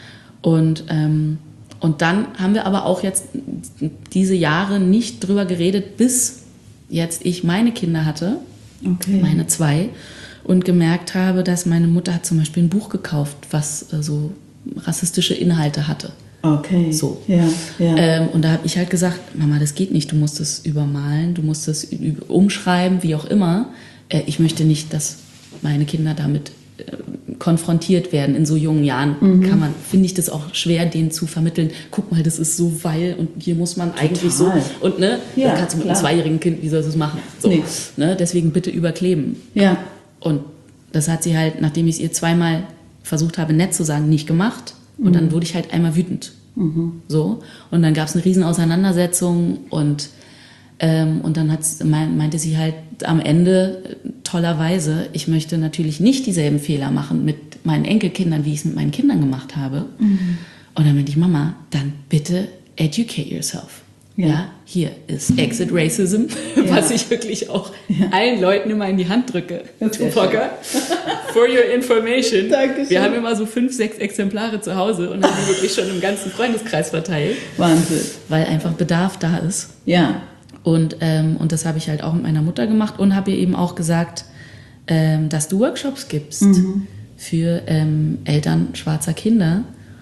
Und, ähm, und dann haben wir aber auch jetzt diese Jahre nicht drüber geredet, bis jetzt ich meine Kinder hatte, Okay. meine zwei, und gemerkt habe, dass meine Mutter hat zum Beispiel ein Buch gekauft, was äh, so rassistische Inhalte hatte. Okay. So. Ja, ja. Ähm, und da habe ich halt gesagt, Mama, das geht nicht, du musst es übermalen, du musst es ü- umschreiben, wie auch immer. Äh, ich möchte nicht, dass meine Kinder damit äh, konfrontiert werden in so jungen Jahren. Mhm. Kann man, finde ich das auch schwer, denen zu vermitteln, guck mal, das ist so, weil, und hier muss man eigentlich so, und ne, Ja, das kannst du mit klar. einem zweijährigen Kind, wie sollst du es machen? So, Nee. ne, deswegen bitte überkleben. Ja. Und das hat sie halt, nachdem ich es ihr zweimal versucht habe, nett zu sagen, nicht gemacht. Und dann wurde ich halt einmal wütend. Mhm. So. Und dann gab es eine riesen Auseinandersetzung und, ähm, und dann hat's, meinte sie halt am Ende äh, tollerweise, ich möchte natürlich nicht dieselben Fehler machen mit meinen Enkelkindern, wie ich es mit meinen Kindern gemacht habe. Mhm. Und dann meinte ich, Mama, dann bitte educate yourself. Ja, Ja. hier ist Exit Racism, Ja. was ich wirklich auch Ja. allen Leuten immer in die Hand drücke. Sehr Tupaker. For your information. Dankeschön. Wir haben immer so fünf, sechs Exemplare zu Hause und haben die wirklich schon im ganzen Freundeskreis verteilt, Wahnsinn. weil einfach Bedarf da ist. Ja. Und, ähm, und das habe ich halt auch mit meiner Mutter gemacht und habe ihr eben auch gesagt, ähm, dass du Workshops gibst Mhm. für ähm, Eltern schwarzer Kinder.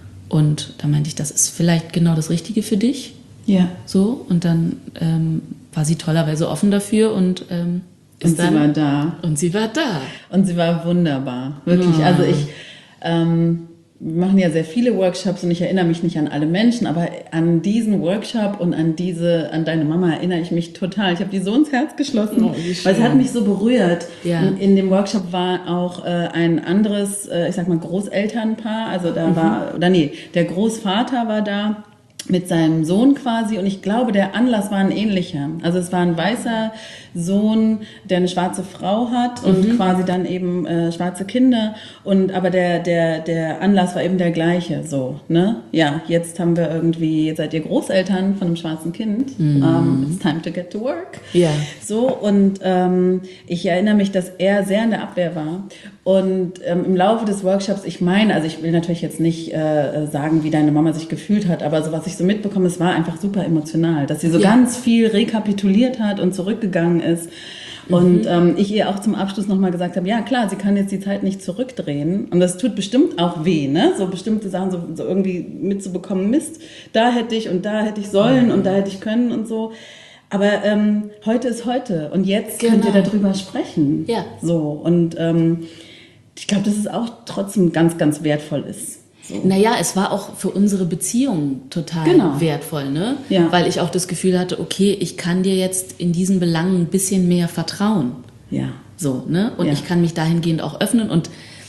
Und da meinte ich, das ist vielleicht genau das Richtige für dich. Ja. So, und dann ähm, war sie tollerweise offen dafür und ähm, ist Und sie dann, war da. Und sie war da. Und sie war wunderbar. Wirklich. Ja. Also ich, ähm, wir machen ja sehr viele Workshops und ich erinnere mich nicht an alle Menschen, aber an diesen Workshop und an diese, an deine Mama erinnere ich mich total. Ich habe die so ins Herz geschlossen, Oh, wie schön. weil es hat mich so berührt. Ja. In, in dem Workshop war auch äh, ein anderes, äh, ich sag mal Großelternpaar, also da Mhm. war, oder nee, der Großvater war da mit seinem Sohn quasi und ich glaube, der Anlass war ein ähnlicher. Also es war ein weißer Sohn, der eine schwarze Frau hat und Mhm. quasi dann eben äh, schwarze Kinder und aber der der der Anlass war eben der gleiche, so, ne? Ja, jetzt haben wir irgendwie, jetzt seid ihr Großeltern von einem schwarzen Kind. Mhm. Um, it's time to get to work. Ja. So, und ähm, ich erinnere mich, dass er sehr in der Abwehr war. Und ähm, im Laufe des Workshops, ich meine, also ich will natürlich jetzt nicht äh, sagen, wie deine Mama sich gefühlt hat, aber so was ich so mitbekomme, es war einfach super emotional, dass sie so Ja. ganz viel rekapituliert hat und zurückgegangen ist. Und Mhm. ähm, ich ihr auch zum Abschluss nochmal gesagt habe, ja klar, sie kann jetzt die Zeit nicht zurückdrehen. Und das tut bestimmt auch weh, ne? So bestimmte Sachen so, so irgendwie mitzubekommen, Mist, da hätte ich und da hätte ich sollen und da hätte ich können und so. Aber ähm, heute ist heute und jetzt könnt ihr Genau. darüber sprechen. Ja. So und ähm, ich glaube, dass es auch trotzdem ganz, ganz wertvoll ist. So. Naja, es war auch für unsere Beziehung total Genau. wertvoll, ne? Ja. Weil ich auch das Gefühl hatte, okay, ich kann dir jetzt in diesen Belangen ein bisschen mehr vertrauen. Ja. So, ne? Und Ja. ich kann mich dahingehend auch öffnen und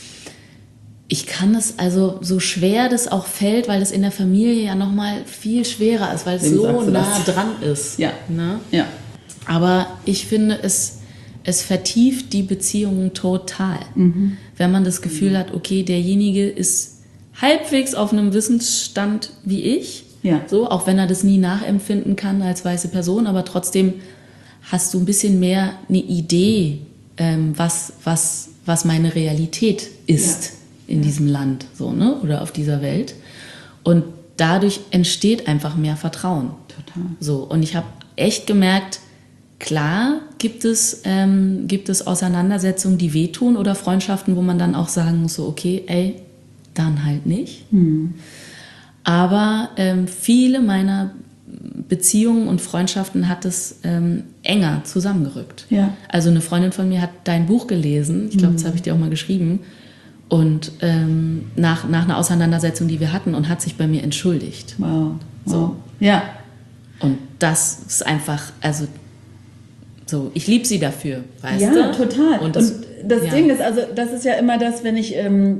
ich kann es, also so schwer das auch fällt, weil es in der Familie ja nochmal viel schwerer ist, weil es Wem so sagst du nah das? dran ist. Ja. Ne? Ja. Aber ich finde, es, es vertieft die Beziehungen total. Mhm. Wenn man das Gefühl hat, okay, derjenige ist halbwegs auf einem Wissensstand wie ich, Ja. so, auch wenn er das nie nachempfinden kann als weiße Person, aber trotzdem hast du ein bisschen mehr eine Idee, ähm, was, was, was meine Realität ist in diesem Land, so, ne, oder auf dieser Welt. Und dadurch entsteht einfach mehr Vertrauen. Total. So, und ich habe echt gemerkt, klar gibt es, ähm, gibt es Auseinandersetzungen, die wehtun oder Freundschaften, wo man dann auch sagen muss, so, okay, ey, dann halt nicht. Mhm. Aber ähm, viele meiner Beziehungen und Freundschaften hat es ähm, enger zusammengerückt. Ja. Also eine Freundin von mir hat dein Buch gelesen, ich glaube, das habe ich dir auch mal geschrieben, und ähm, nach, nach einer Auseinandersetzung, die wir hatten, und hat sich bei mir entschuldigt. Wow. wow. So. Ja. Und das ist einfach, also so, ich liebe sie dafür, weißt Ja, du? total. Und das, Und das ja. Ding ist, also das ist ja immer das, wenn ich, ähm,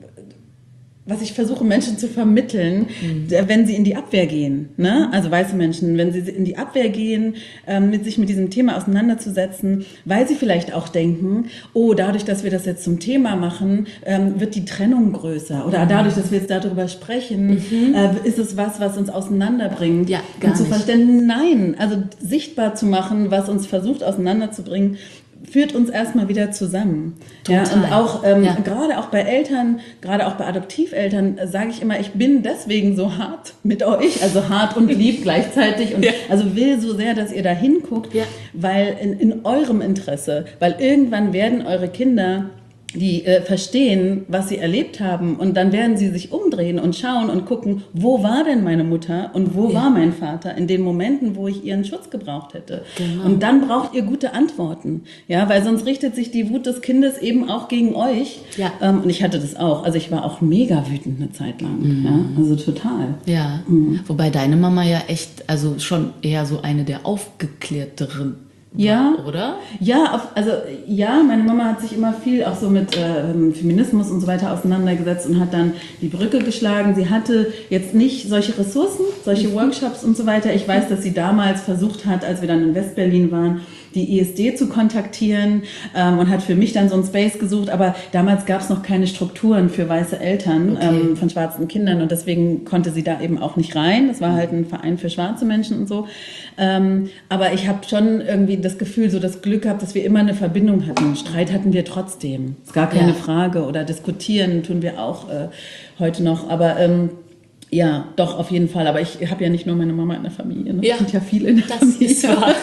was ich versuche Menschen zu vermitteln, Mhm. der- wenn sie in die Abwehr gehen, ne? Also weiße Menschen, wenn sie in die Abwehr gehen, ähm, mit sich mit diesem Thema auseinanderzusetzen, weil sie vielleicht auch denken, oh, dadurch, dass wir das jetzt zum Thema machen, ähm, wird die Trennung größer. Oder Mhm. dadurch, dass wir jetzt darüber sprechen, äh, ist es was, was uns auseinanderbringt. Ja, gar Und zu nicht. verstehen, nein, also sichtbar zu machen, was uns versucht auseinanderzubringen, führt uns erstmal wieder zusammen. Ja, Total. und auch ähm, Ja. gerade auch bei Eltern, gerade auch bei Adoptiveltern, äh, sage ich immer, ich bin deswegen so hart mit euch, also hart und lieb gleichzeitig und Ja. also will so sehr, dass ihr da hinguckt, Ja. weil in, in eurem Interesse, weil irgendwann werden eure Kinder die äh, verstehen, was sie erlebt haben, und dann werden sie sich umdrehen und schauen und gucken, wo war denn meine Mutter und wo Ja. war mein Vater in den Momenten, wo ich ihren Schutz gebraucht hätte. Genau. Und dann braucht ihr gute Antworten, ja, weil sonst richtet sich die Wut des Kindes eben auch gegen euch. Ja. Ähm, und ich hatte das auch, also ich war auch mega wütend eine Zeit lang, Mhm. ja, also total. Ja, Mhm. wobei deine Mama ja echt, also schon eher so eine der aufgeklärteren Ja. war, oder? Ja, auf, also ja, meine Mama hat sich immer viel auch so mit äh, Feminismus und so weiter auseinandergesetzt und hat dann die Brücke geschlagen. Sie hatte jetzt nicht solche Ressourcen, solche Workshops und so weiter. Ich weiß, dass sie damals versucht hat, als wir dann in Westberlin waren, die I S D zu kontaktieren ähm, und hat für mich dann so einen Space gesucht. Aber damals gab es noch keine Strukturen für weiße Eltern Okay. ähm, von schwarzen Kindern und deswegen konnte sie da eben auch nicht rein. Das war halt ein Verein für schwarze Menschen und so. Ähm, aber ich habe schon irgendwie das Gefühl, so das Glück gehabt, dass wir immer eine Verbindung hatten. Streit hatten wir trotzdem. Ist gar keine Ja. Frage. Oder diskutieren tun wir auch äh, heute noch. Aber ähm, ja, doch, auf jeden Fall. Aber ich habe ja nicht nur meine Mama in der Familie. Ne? Ja, Es sind ja viele in der Das Familie. ist wahr.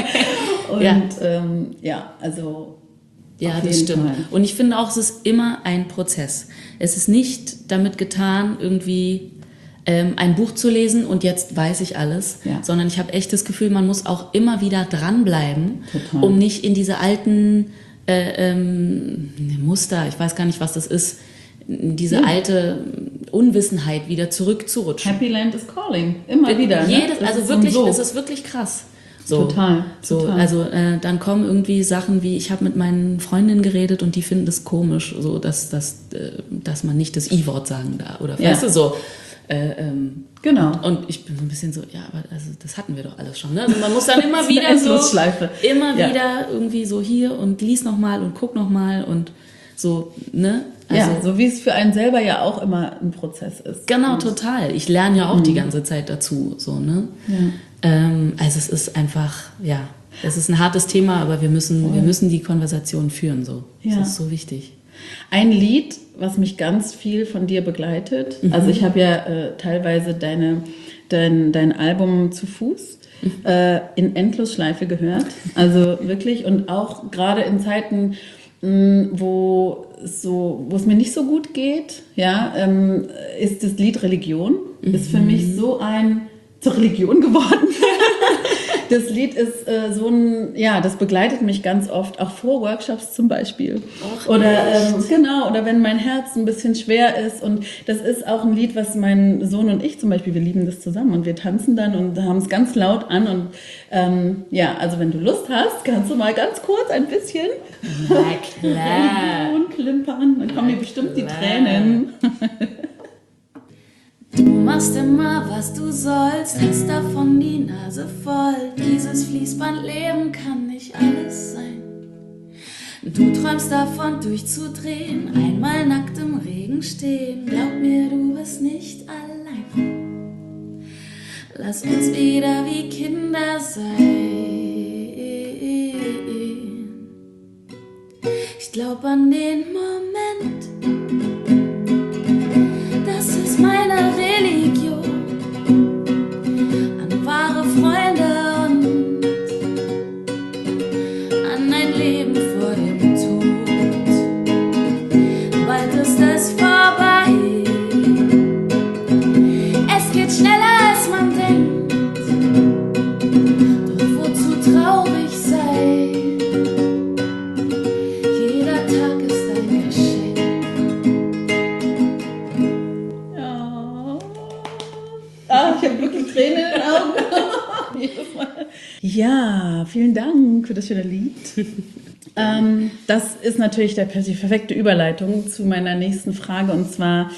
Und Ja. ähm, ja, also Ja, auf das jeden stimmt. Fall. Und ich finde auch, es ist immer ein Prozess. Es ist nicht damit getan, irgendwie ähm, ein Buch zu lesen und jetzt weiß ich alles, Ja. sondern ich habe echt das Gefühl, man muss auch immer wieder dranbleiben, Total. um nicht in diese alten äh, ähm, Muster, ich weiß gar nicht, was das ist, in diese Ja. alte Unwissenheit wieder zurückzurutschen. Happy Land is calling. Immer wieder. Ne? Jedes, Das also ist wirklich, so. es ist wirklich krass. So. Total, So, total. also äh, dann kommen irgendwie Sachen wie, ich habe mit meinen Freundinnen geredet und die finden das komisch, so dass, dass, äh, dass man nicht das I-Wort sagen darf. Oder Ja. weißt du so. Äh, ähm, Genau. und ich bin so ein bisschen so, ja, aber also das hatten wir doch alles schon. Ne? Also man muss dann immer Das ist eine wieder so, Endlosschleife. immer Ja. wieder irgendwie so hier und lies nochmal und guck nochmal und so, ne? ja, so wie es für einen selber ja auch immer ein Prozess ist. Genau, total. Ich lerne ja auch die ganze Zeit dazu, so, ne? Ja. Ähm, also es ist einfach, ja, es ist ein hartes Thema, aber wir müssen, wir müssen die Konversation führen, so. Ja. Das ist so wichtig. Ein Lied, was mich ganz viel von dir begleitet. Also ich habe ja äh, teilweise deine, dein, dein Album zu Fuß äh, in Endlosschleife gehört. Also wirklich, und auch gerade in Zeiten, mh, wo es so, wo es mir nicht so gut geht, ja, ähm, ist das Lied Religion. Ist für mich so ein zur Religion geworden. Das Lied ist äh, so ein, ja, das begleitet mich ganz oft, auch vor Workshops zum Beispiel. Ach, oder ähm, genau, oder wenn mein Herz ein bisschen schwer ist. Und das ist auch ein Lied, was mein Sohn und ich zum Beispiel, wir lieben das zusammen und wir tanzen dann und haben es ganz laut an. Und ähm, ja, also wenn du Lust hast, kannst du mal ganz kurz ein bisschen Na klar. und klimpern, dann kommen dir bestimmt die Tränen. Du machst immer, was du sollst, hast davon die Nase voll. Dieses Fließbandleben kann nicht alles sein. Du träumst davon, durchzudrehen, einmal nackt im Regen stehen. Glaub mir, du bist nicht allein. Lass uns wieder wie Kinder sein. Ich glaub an den Moment, das ist meine Religion, an wahre Freunde und an ein Leben vor dem Tod. Bald ist es vorbei, es geht schneller als man denkt, doch wozu traurig sein? Jeder Tag ist ein Geschenk. Ah, ich habe wirklich Tränen in den Augen. Jedes Mal. Ja, vielen Dank für das schöne Lied. ähm, das ist natürlich der, die perfekte Überleitung zu meiner nächsten Frage, und zwar,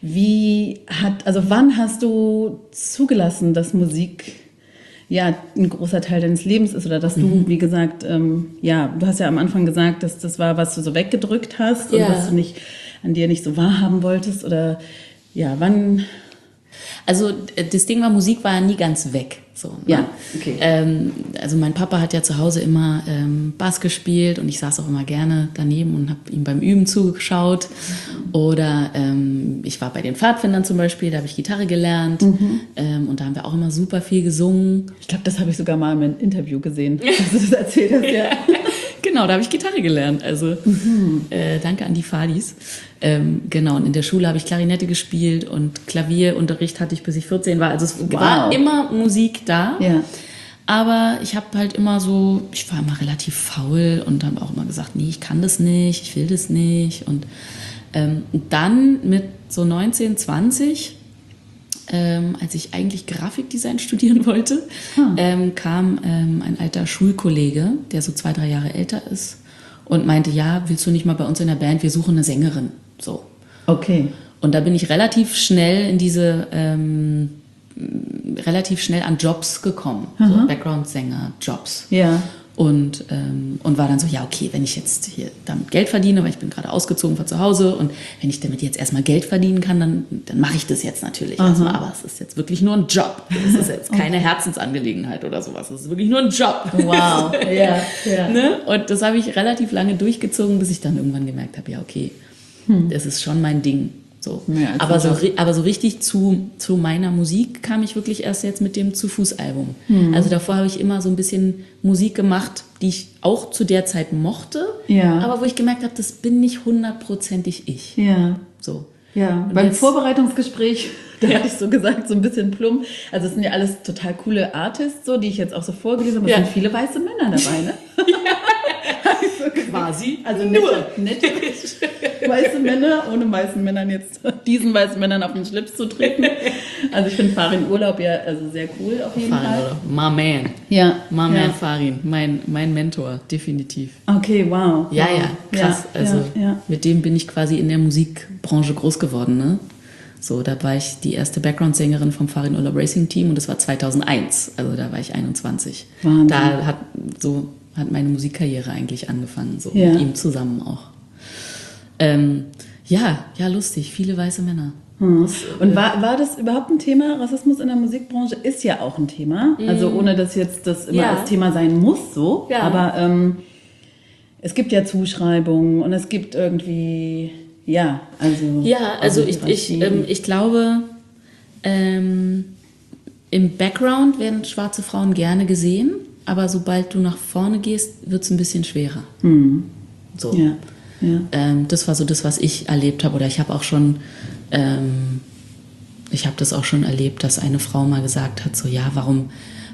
wie hat, also wann hast du zugelassen, dass Musik ja ein großer Teil deines Lebens ist, oder dass du, mhm. wie gesagt, ähm, ja, du hast ja am Anfang gesagt, dass das war, was du so weggedrückt hast und Ja. was du nicht an dir nicht so wahrhaben wolltest, oder ja, wann? Also das Ding war, Musik war ja nie ganz weg. So, ne? Ja, okay. Ähm, also mein Papa hat ja zu Hause immer ähm, Bass gespielt und ich saß auch immer gerne daneben und habe ihm beim Üben zugeschaut. Oder ähm, ich war bei den Pfadfindern zum Beispiel, da habe ich Gitarre gelernt Mhm. ähm, und da haben wir auch immer super viel gesungen. Ich glaube, das habe ich sogar mal in einem Interview gesehen, dass du das erzählt hast, ja. Genau, da habe ich Gitarre gelernt. Also Mhm. äh, danke an die Fadis. Ähm, genau, und in der Schule habe ich Klarinette gespielt und Klavierunterricht hatte ich, bis ich vierzehn war. Also es Wow. war immer Musik da. Ja. Aber ich habe halt immer so, ich war immer relativ faul und habe auch immer gesagt, nee, ich kann das nicht, ich will das nicht. Und ähm, dann mit so neunzehn, zwanzig, ähm, als ich eigentlich Grafikdesign studieren wollte, Hm. ähm, kam ähm, ein alter Schulkollege, der so zwei, drei Jahre älter ist und meinte, ja, willst du nicht mal bei uns in der Band, wir suchen eine Sängerin. So. Okay. Und da bin ich relativ schnell in diese, ähm, relativ schnell an Jobs gekommen. So Aha. Background-Sänger-Jobs. Ja. Und, ähm, und war dann so, ja, okay, wenn ich jetzt hier damit Geld verdiene, weil ich bin gerade ausgezogen von zu Hause und wenn ich damit jetzt erstmal Geld verdienen kann, dann, dann mache ich das jetzt natürlich Aha. erstmal. Aber es ist jetzt wirklich nur ein Job. Es ist jetzt keine Herzensangelegenheit oder sowas. Es ist wirklich nur ein Job. Wow. Ja, ja. Ne? Und das habe ich relativ lange durchgezogen, bis ich dann irgendwann gemerkt habe, ja, okay, das ist schon mein Ding. So. Mehr als Aber, ein so, Job. ri- aber so richtig zu, zu meiner Musik kam ich wirklich erst jetzt mit dem Zu-Fuß-Album. Also davor habe ich immer so ein bisschen Musik gemacht, die ich auch zu der Zeit mochte, Ja. aber wo ich gemerkt habe, das bin nicht hundertprozentig ich. Ja. So. Ja, Und beim jetzt- Vorbereitungsgespräch, da Ja. hatte ich so gesagt, so ein bisschen plump. Also es sind ja alles total coole Artists, so, die ich jetzt auch so vorgelesen habe. Es Ja. sind viele weiße Männer dabei, ne? Quasi. Also nette, nette weiße Männer, ohne weißen Männern jetzt, diesen weißen Männern auf den Schlips zu treten. Also ich finde Farin Urlaub ja also sehr cool auf jeden Farin, Fall. oder? My man. Ja. My ja. man Farin. Mein, mein Mentor, definitiv. Okay, wow. Ja, wow. ja, krass. Ja, also ja, ja. mit dem bin ich quasi in der Musikbranche groß geworden, ne? So, da war ich die erste Background-Sängerin vom Farin Urlaub Racing Team und das war zweitausendeins. Also da war ich einundzwanzig. Wahnsinn. Da hat so hat meine Musikkarriere eigentlich angefangen, so Ja. mit ihm zusammen auch. Ähm, ja, ja, lustig. Viele weiße Männer. Hm. Und war, war das überhaupt ein Thema? Rassismus in der Musikbranche ist ja auch ein Thema. Also ohne, dass jetzt das immer Ja. als Thema sein muss, so. Ja. Aber ähm, es gibt ja Zuschreibungen und es gibt irgendwie, ja, also... Ja, also auch ich, ich, Hierarchien. ähm, ich glaube, ähm, im Background werden schwarze Frauen gerne gesehen, aber sobald du nach vorne gehst, wird es ein bisschen schwerer. So. Ja, ja. Ähm, das war so das, was ich erlebt habe. Oder ich habe auch schon, ähm, ich habe das auch schon erlebt, dass eine Frau mal gesagt hat, so ja, warum,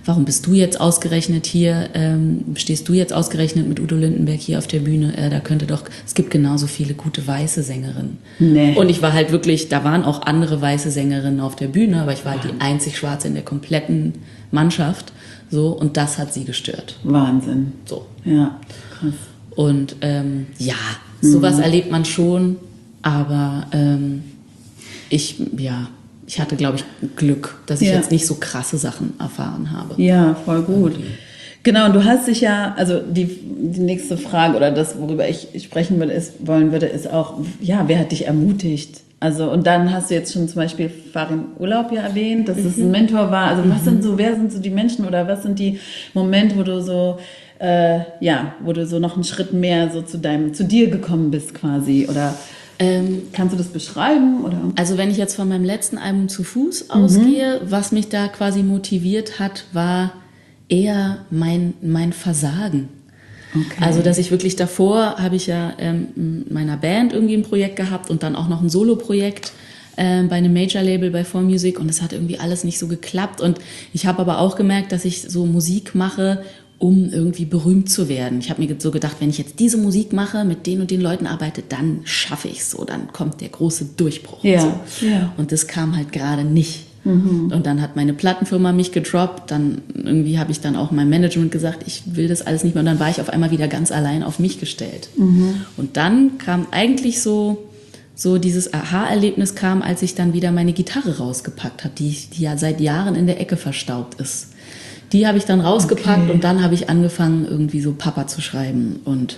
warum bist du jetzt ausgerechnet hier, ähm, stehst du jetzt ausgerechnet mit Udo Lindenberg hier auf der Bühne, äh, da könnte doch, es gibt genauso viele gute weiße Sängerinnen. Nee. Und ich war halt wirklich, da waren auch andere weiße Sängerinnen auf der Bühne, aber ich war halt die einzig Schwarze in der kompletten Mannschaft, so, und das hat sie gestört. Wahnsinn. So. Ja, krass. Und ähm, ja, sowas mhm. erlebt man schon, aber ähm, ich, ja, ich hatte, glaube ich, Glück, dass ich ja. jetzt nicht so krasse Sachen erfahren habe. Ja, voll gut. Okay. Genau, und du hast dich ja, also die, die nächste Frage oder das, worüber ich sprechen würde, ist, wollen würde, ist auch, ja, wer hat dich ermutigt? Also, und dann hast du jetzt schon zum Beispiel Farin Urlaub ja erwähnt, dass mhm. es ein Mentor war. Also, was mhm. sind so, wer sind so die Menschen oder was sind die Momente, wo du so, äh, ja, wo du so noch einen Schritt mehr so zu deinem, zu dir gekommen bist quasi? Oder ähm, kannst du das beschreiben? Oder? Also, wenn ich jetzt von meinem letzten Album Zu Fuß ausgehe, mhm. was mich da quasi motiviert hat, war eher mein, mein Versagen. Okay. Also, dass ich wirklich davor habe ich ja ähm, in meiner Band irgendwie ein Projekt gehabt und dann auch noch ein Solo-Projekt ähm, bei einem Major-Label bei four Music und das hat irgendwie alles nicht so geklappt und ich habe aber auch gemerkt, dass ich so Musik mache, um irgendwie berühmt zu werden. Ich habe mir so gedacht, wenn ich jetzt diese Musik mache, mit den und den Leuten arbeite, dann schaffe ich es so, dann kommt der große Durchbruch. Ja. Und, so. ja. und das kam halt gerade nicht. Mhm. Und dann hat meine Plattenfirma mich gedroppt, dann irgendwie habe ich dann auch meinem Management gesagt, ich will das alles nicht mehr und dann war ich auf einmal wieder ganz allein auf mich gestellt. Mhm. Und dann kam eigentlich so, so dieses Aha-Erlebnis kam, als ich dann wieder meine Gitarre rausgepackt habe, die, die ja seit Jahren in der Ecke verstaubt ist. Die habe ich dann rausgepackt okay. und dann habe ich angefangen irgendwie so Papa zu schreiben und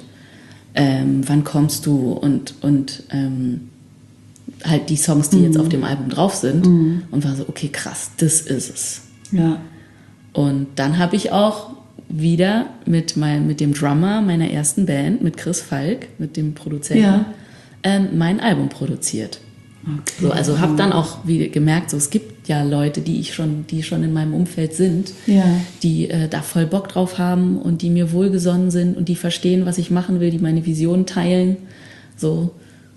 ähm, wann kommst du und, und ähm, halt die Songs, die mhm. jetzt auf dem Album drauf sind mhm. und war so, okay, krass, das ist es. Ja. Und dann habe ich auch wieder mit, mein, mit dem Drummer meiner ersten Band, mit Chris Falk, mit dem Produzenten, ja. ähm, mein Album produziert. Okay. So, also habe dann auch wie gemerkt, so, es gibt ja Leute, die ich schon, die schon in meinem Umfeld sind, ja. die äh, da voll Bock drauf haben und die mir wohlgesonnen sind und die verstehen, was ich machen will, die meine Vision teilen. So.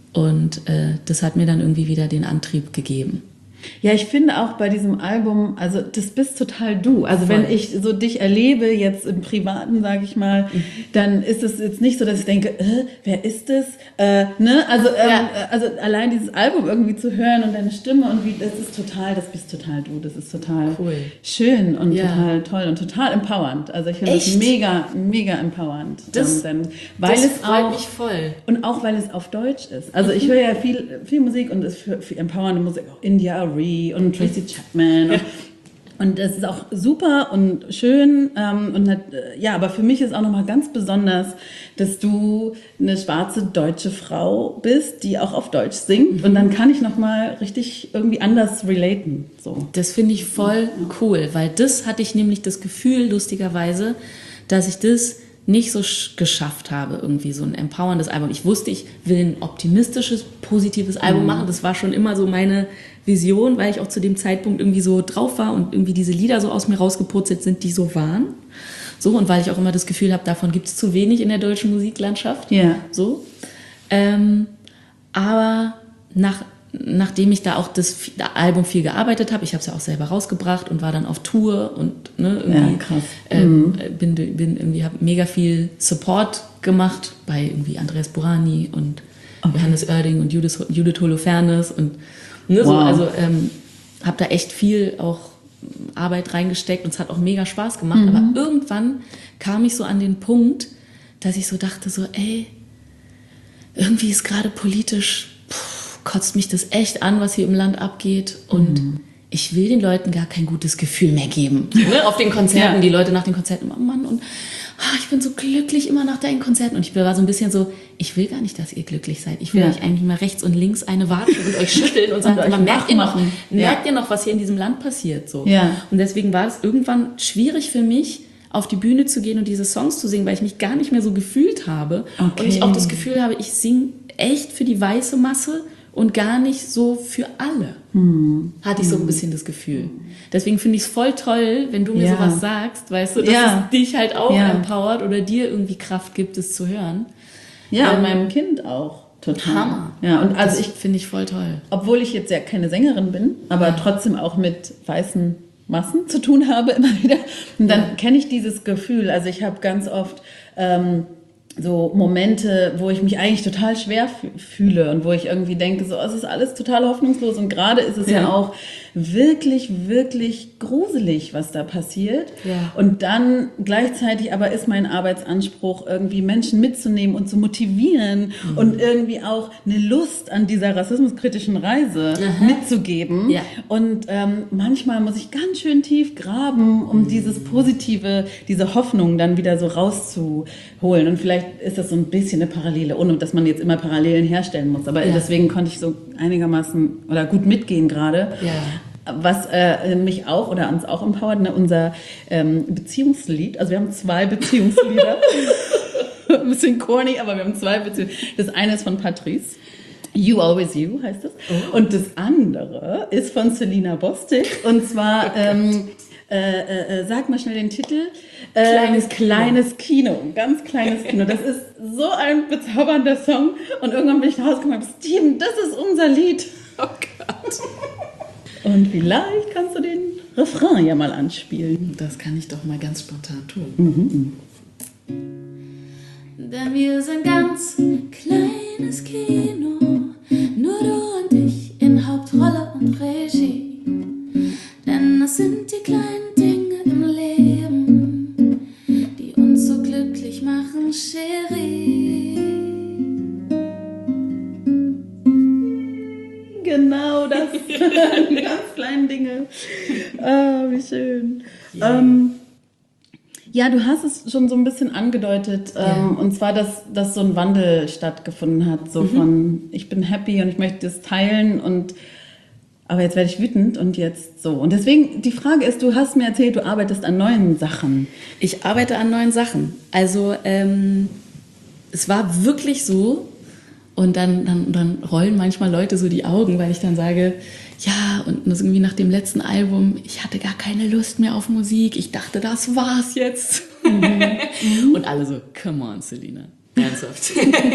Und äh, das hat mir dann irgendwie wieder den Antrieb gegeben. Ja, ich finde auch bei diesem Album, also das bist total du. Also Voll. Wenn ich so dich erlebe, jetzt im Privaten, sage ich mal, mhm. dann ist es jetzt nicht so, dass ich denke, äh, wer ist das? Äh, ne? Also, ähm, ja. also allein dieses Album irgendwie zu hören und deine Stimme und wie, das ist total, das bist total du. Das ist total cool. schön und ja. total toll und total empowernd. Also ich finde das mega, mega empowernd. Das, dann, dann, weil das es freut auch, mich voll. Und auch, weil es auf Deutsch ist. Also ich höre ja viel, viel Musik und es für, für empowernde Musik, auch India und Tracy Chapman. Und, und das ist auch super und schön. Ähm, und hat, ja, aber für mich ist auch nochmal ganz besonders, dass du eine schwarze deutsche Frau bist, die auch auf Deutsch singt. Mhm. Und dann kann ich nochmal richtig irgendwie anders relaten. So. Das finde ich voll cool, weil das hatte ich nämlich das Gefühl, lustigerweise, dass ich das nicht so geschafft habe, irgendwie so ein empowerndes Album. Ich wusste, ich will ein optimistisches, positives Album mhm. machen. Das war schon immer so meine Vision, weil ich auch zu dem Zeitpunkt irgendwie so drauf war und irgendwie diese Lieder so aus mir rausgepurzelt sind, die so waren. So, und weil ich auch immer das Gefühl habe, davon gibt es zu wenig in der deutschen Musiklandschaft. Ja. So. Ähm, aber nach nachdem ich da auch das Album viel gearbeitet habe, ich habe es ja auch selber rausgebracht und war dann auf Tour und ne, irgendwie, ja, krass. Ähm, mhm. bin, bin irgendwie habe mega viel Support gemacht bei irgendwie Andreas Burani und okay. Johannes Oerding und Judith, Judith Holofernes und ne, wow. so, also ähm, habe da echt viel auch Arbeit reingesteckt und es hat auch mega Spaß gemacht, mhm. aber irgendwann kam ich so an den Punkt, dass ich so dachte so, ey, irgendwie ist gerade politisch kotzt mich das echt an, was hier im Land abgeht und mhm. ich will den Leuten gar kein gutes Gefühl mehr geben. Ne? Auf den Konzerten, ja. die Leute nach den Konzerten, oh Mann, und oh, ich bin so glücklich immer nach deinen Konzerten und ich war so ein bisschen so, ich will gar nicht, dass ihr glücklich seid. Ich will ja. euch eigentlich mal rechts und links eine watschen und euch schütteln und sagen, und merkt, ihr noch, ja. merkt ihr noch, was hier in diesem Land passiert? So. Ja. Und deswegen war es irgendwann schwierig für mich, auf die Bühne zu gehen und diese Songs zu singen, weil ich mich gar nicht mehr so gefühlt habe. Okay. Und ich auch das Gefühl habe, ich singe echt für die weiße Masse und gar nicht so für alle, hm. hatte ich so ein bisschen das Gefühl. Deswegen finde ich es voll toll, wenn du mir ja. sowas sagst, weißt du, dass ja. es dich halt auch ja. empowert oder dir irgendwie Kraft gibt, es zu hören. Ja, ähm, und meinem Kind auch. Total. Hammer. Ja, und also das ich finde ich voll toll. Obwohl ich jetzt ja keine Sängerin bin, aber ja. trotzdem auch mit weißen Massen zu tun habe immer wieder. Und dann ja. kenne ich dieses Gefühl. Also ich habe ganz oft ähm, so Momente, wo ich mich eigentlich total schwer f- fühle und wo ich irgendwie denke, so, es ist alles total hoffnungslos. Und gerade ist es ja, ja auch wirklich, wirklich gruselig, was da passiert. Ja. Und dann gleichzeitig aber ist mein Arbeitsanspruch, irgendwie Menschen mitzunehmen und zu motivieren mhm. und irgendwie auch eine Lust an dieser rassismuskritischen Reise Aha. mitzugeben. Ja. Und ähm, manchmal muss ich ganz schön tief graben, um mhm. dieses Positive, diese Hoffnung dann wieder so rauszuholen. Und vielleicht ist das so ein bisschen eine Parallele, ohne dass man jetzt immer Parallelen herstellen muss. Aber ja. deswegen konnte ich so einigermaßen oder gut mitgehen gerade. Ja. Was äh, mich auch oder uns auch empowert, ne, unser ähm, Beziehungslied. Also wir haben zwei Beziehungslieder. Ein bisschen corny, aber wir haben zwei Beziehungslieder. Das eine ist von Patrice. You Always You heißt es. Oh. Und das andere ist von Selina Bostic. Und zwar, ähm, äh, äh, sag mal schnell den Titel. Äh, kleines, kleines Kino. Kino. Ganz kleines Kino. Das ist so ein bezaubernder Song. Und irgendwann bin ich nach Hause gekommen und habe gesagt, Steven, das ist unser Lied. Oh Gott. Und vielleicht kannst du den Refrain ja mal anspielen. Das kann ich doch mal ganz spontan tun. Mhm. Denn wir sind ganz kleines Kino, nur du und ich in Hauptrolle und Regie. Denn es sind die kleinen Dinge im Leben, die uns so glücklich machen, Cherie. Genau das. Die ganz kleinen Dinge. Oh, wie schön. Yeah. Ähm, ja, du hast es schon so ein bisschen angedeutet. Ähm, yeah. Und zwar, dass, dass so ein Wandel stattgefunden hat. So mhm. von, ich bin happy und ich möchte das teilen. Und aber jetzt werde ich wütend und jetzt so. Und deswegen, die Frage ist, du hast mir erzählt, du arbeitest an neuen Sachen. Ich arbeite an neuen Sachen. Also ähm, es war wirklich so. Und dann, dann, dann rollen manchmal Leute so die Augen, weil ich dann sage, ja, und irgendwie nach dem letzten Album, ich hatte gar keine Lust mehr auf Musik. Ich dachte, das war's jetzt. Mhm. Und alle so, come on, Selina. Ernsthaft.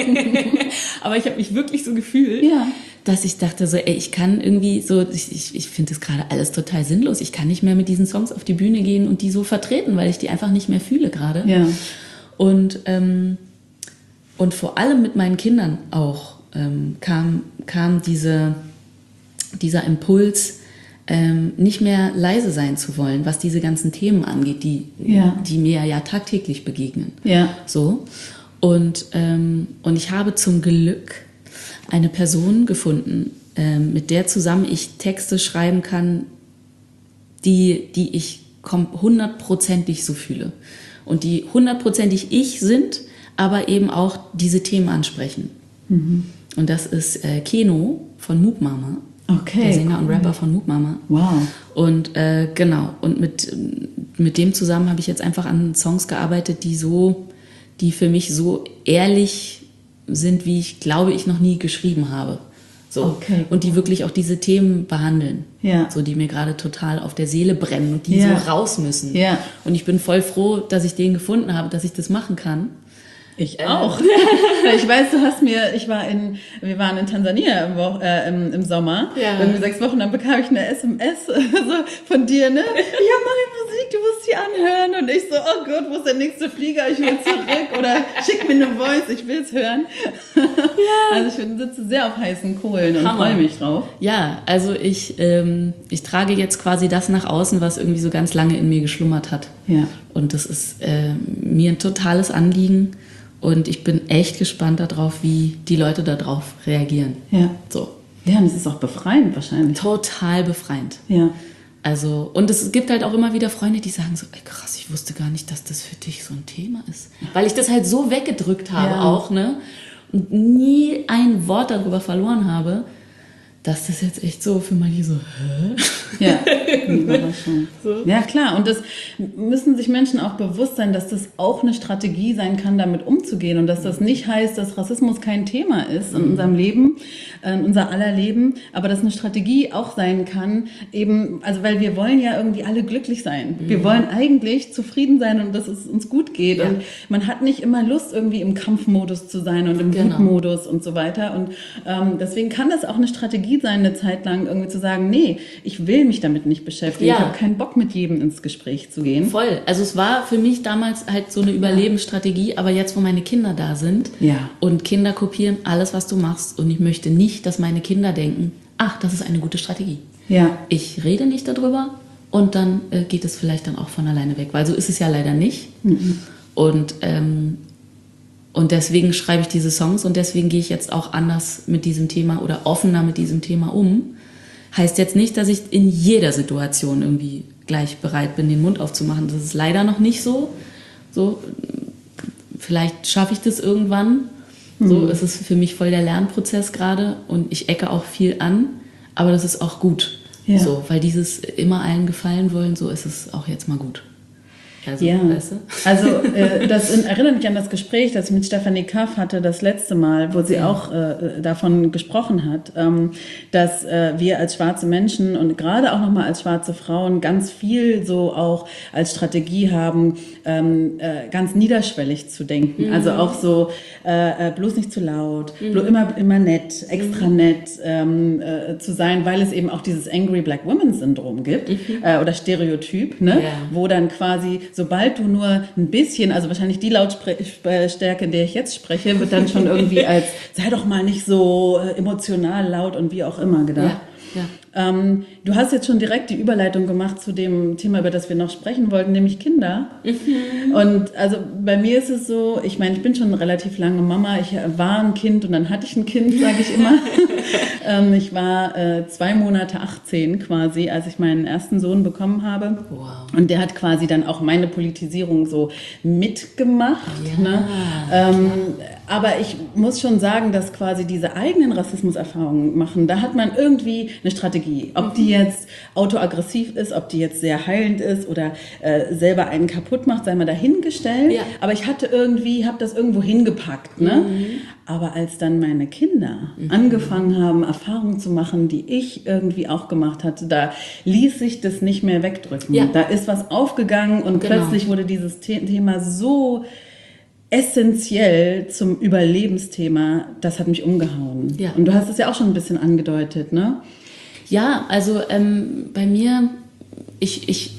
Aber ich habe mich wirklich so gefühlt, ja. dass ich dachte so, ey, ich kann irgendwie so, ich, ich, ich finde das gerade alles total sinnlos. Ich kann nicht mehr mit diesen Songs auf die Bühne gehen und die so vertreten, weil ich die einfach nicht mehr fühle gerade. Ja. Und, ähm, Und vor allem mit meinen Kindern auch ähm, kam, kam diese, dieser Impuls, ähm, nicht mehr leise sein zu wollen, was diese ganzen Themen angeht, die, ja. die mir ja tagtäglich begegnen. Ja. So. Und, ähm, und ich habe zum Glück eine Person gefunden, ähm, mit der zusammen ich Texte schreiben kann, die, die ich hundertprozentig so fühle. Und die hundertprozentig ich sind, aber eben auch diese Themen ansprechen. Mhm. Und das ist äh, Keno von Moop Mama. Okay. Der Sänger und Rapper von Moop Mama. Wow. Und äh, genau, und mit, mit dem zusammen habe ich jetzt einfach an Songs gearbeitet, die so, die für mich so ehrlich sind, wie ich glaube, ich noch nie geschrieben habe. So. Okay. Und die wirklich auch diese Themen behandeln, ja. so die mir gerade total auf der Seele brennen und die ja. so raus müssen. Ja. Und ich bin voll froh, dass ich den gefunden habe, dass ich das machen kann. Ich auch. Ich weiß, du hast mir, ich war in, wir waren in Tansania im, Wo- äh, im, im Sommer, ja. irgendwie sechs Wochen, dann bekam ich eine S M S so von dir, ne? Ja, neue Musik, du musst die anhören. Und ich so, oh Gott, wo ist der nächste Flieger? Ich will zurück. Oder schick mir eine Voice, ich will es hören. Ja. Also ich sitze sehr auf heißen Kohlen und freue mich drauf. Ja, also ich, ähm, ich trage jetzt quasi das nach außen, was irgendwie so ganz lange in mir geschlummert hat. Ja. Und das ist äh, mir ein totales Anliegen. Und ich bin echt gespannt darauf, wie die Leute darauf reagieren. Ja. So. Ja, und es ist auch befreiend wahrscheinlich. Total befreiend. Ja. Also, und es gibt halt auch immer wieder Freunde, die sagen so, ey, krass, ich wusste gar nicht, dass das für dich so ein Thema ist. Weil ich das halt so weggedrückt habe ja. auch, ne? Und nie ein Wort darüber verloren habe, dass das jetzt echt so für manche so, hä? Ja, Überraschung. So. Ja, klar. Und das müssen sich Menschen auch bewusst sein, dass das auch eine Strategie sein kann, damit umzugehen. Und dass das nicht heißt, dass Rassismus kein Thema ist in unserem Leben, in unser aller Leben, aber dass eine Strategie auch sein kann, eben, also weil wir wollen ja irgendwie alle glücklich sein. Wir mhm. wollen eigentlich zufrieden sein und dass es uns gut geht. Ja. Und man hat nicht immer Lust, irgendwie im Kampfmodus zu sein und im genau. Wutmodus und so weiter. Und ähm, deswegen kann das auch eine Strategie Strategie sein, eine Zeit lang irgendwie zu sagen, nee, ich will mich damit nicht beschäftigen. Ja. Ich habe keinen Bock, mit jedem ins Gespräch zu gehen. Voll. Also es war für mich damals halt so eine Überlebensstrategie, aber jetzt, wo meine Kinder da sind Ja. und Kinder kopieren alles, was du machst und ich möchte nicht, dass meine Kinder denken, ach, das ist eine gute Strategie. Ja. Ich rede nicht darüber und dann äh, geht es vielleicht dann auch von alleine weg, weil so ist es ja leider nicht. Mhm. Und, ähm, und deswegen schreibe ich diese Songs und deswegen gehe ich jetzt auch anders mit diesem Thema oder offener mit diesem Thema um. Heißt jetzt nicht, dass ich in jeder Situation irgendwie gleich bereit bin, den Mund aufzumachen. Das ist leider noch nicht so. So, vielleicht schaffe ich das irgendwann. Mhm. So, es ist für mich voll der Lernprozess gerade und ich ecke auch viel an, aber das ist auch gut. Ja. So, weil dieses immer allen gefallen wollen, so ist es auch jetzt mal gut. Also, ja, weißt du? also äh, das in, erinnert mich an das Gespräch, das ich mit Stefanie Kaff hatte das letzte Mal, wo sie ja. auch äh, davon gesprochen hat, ähm, dass äh, wir als schwarze Menschen und gerade auch nochmal als schwarze Frauen ganz viel so auch als Strategie haben, ähm, äh, ganz niederschwellig zu denken. Mhm. Also auch so äh, bloß nicht zu laut, mhm. bloß immer, immer nett, extra mhm. nett ähm, äh, zu sein, weil es eben auch dieses Angry Black Woman Syndrom gibt mhm. äh, oder Stereotyp, ne? Ja. Wo dann quasi sobald du nur ein bisschen, also wahrscheinlich die Lautstärke, in der ich jetzt spreche, wird dann schon irgendwie als, sei doch mal nicht so emotional laut und wie auch immer gedacht. Ja, ja. Ähm, du hast jetzt schon direkt die Überleitung gemacht zu dem Thema, über das wir noch sprechen wollten, nämlich Kinder. Mhm. Und also bei mir ist es so, ich meine, ich bin schon eine relativ lange Mama. Ich war ein Kind und dann hatte ich ein Kind, sage ich immer. ähm, ich war äh, zwei Monate achtzehn quasi, als ich meinen ersten Sohn bekommen habe. Wow. Und der hat quasi dann auch meine Politisierung so mitgemacht. Ja, ne? ähm, aber ich muss schon sagen, dass quasi diese eigenen Rassismuserfahrungen machen, da hat man irgendwie eine Strategie. Ob die jetzt autoaggressiv ist, ob die jetzt sehr heilend ist oder äh, selber einen kaputt macht, sei mal dahingestellt. Ja. Aber ich hatte irgendwie, habe das irgendwo hingepackt. Ne? Mhm. Aber als dann meine Kinder mhm. angefangen haben, Erfahrungen zu machen, die ich irgendwie auch gemacht hatte, da ließ sich das nicht mehr wegdrücken. Ja. Da ist was aufgegangen und genau. plötzlich wurde dieses Thema so essentiell zum Überlebensthema, das hat mich umgehauen. Ja. Und du hast es ja auch schon ein bisschen angedeutet, ne? Ja, also ähm, bei mir, ich, ich,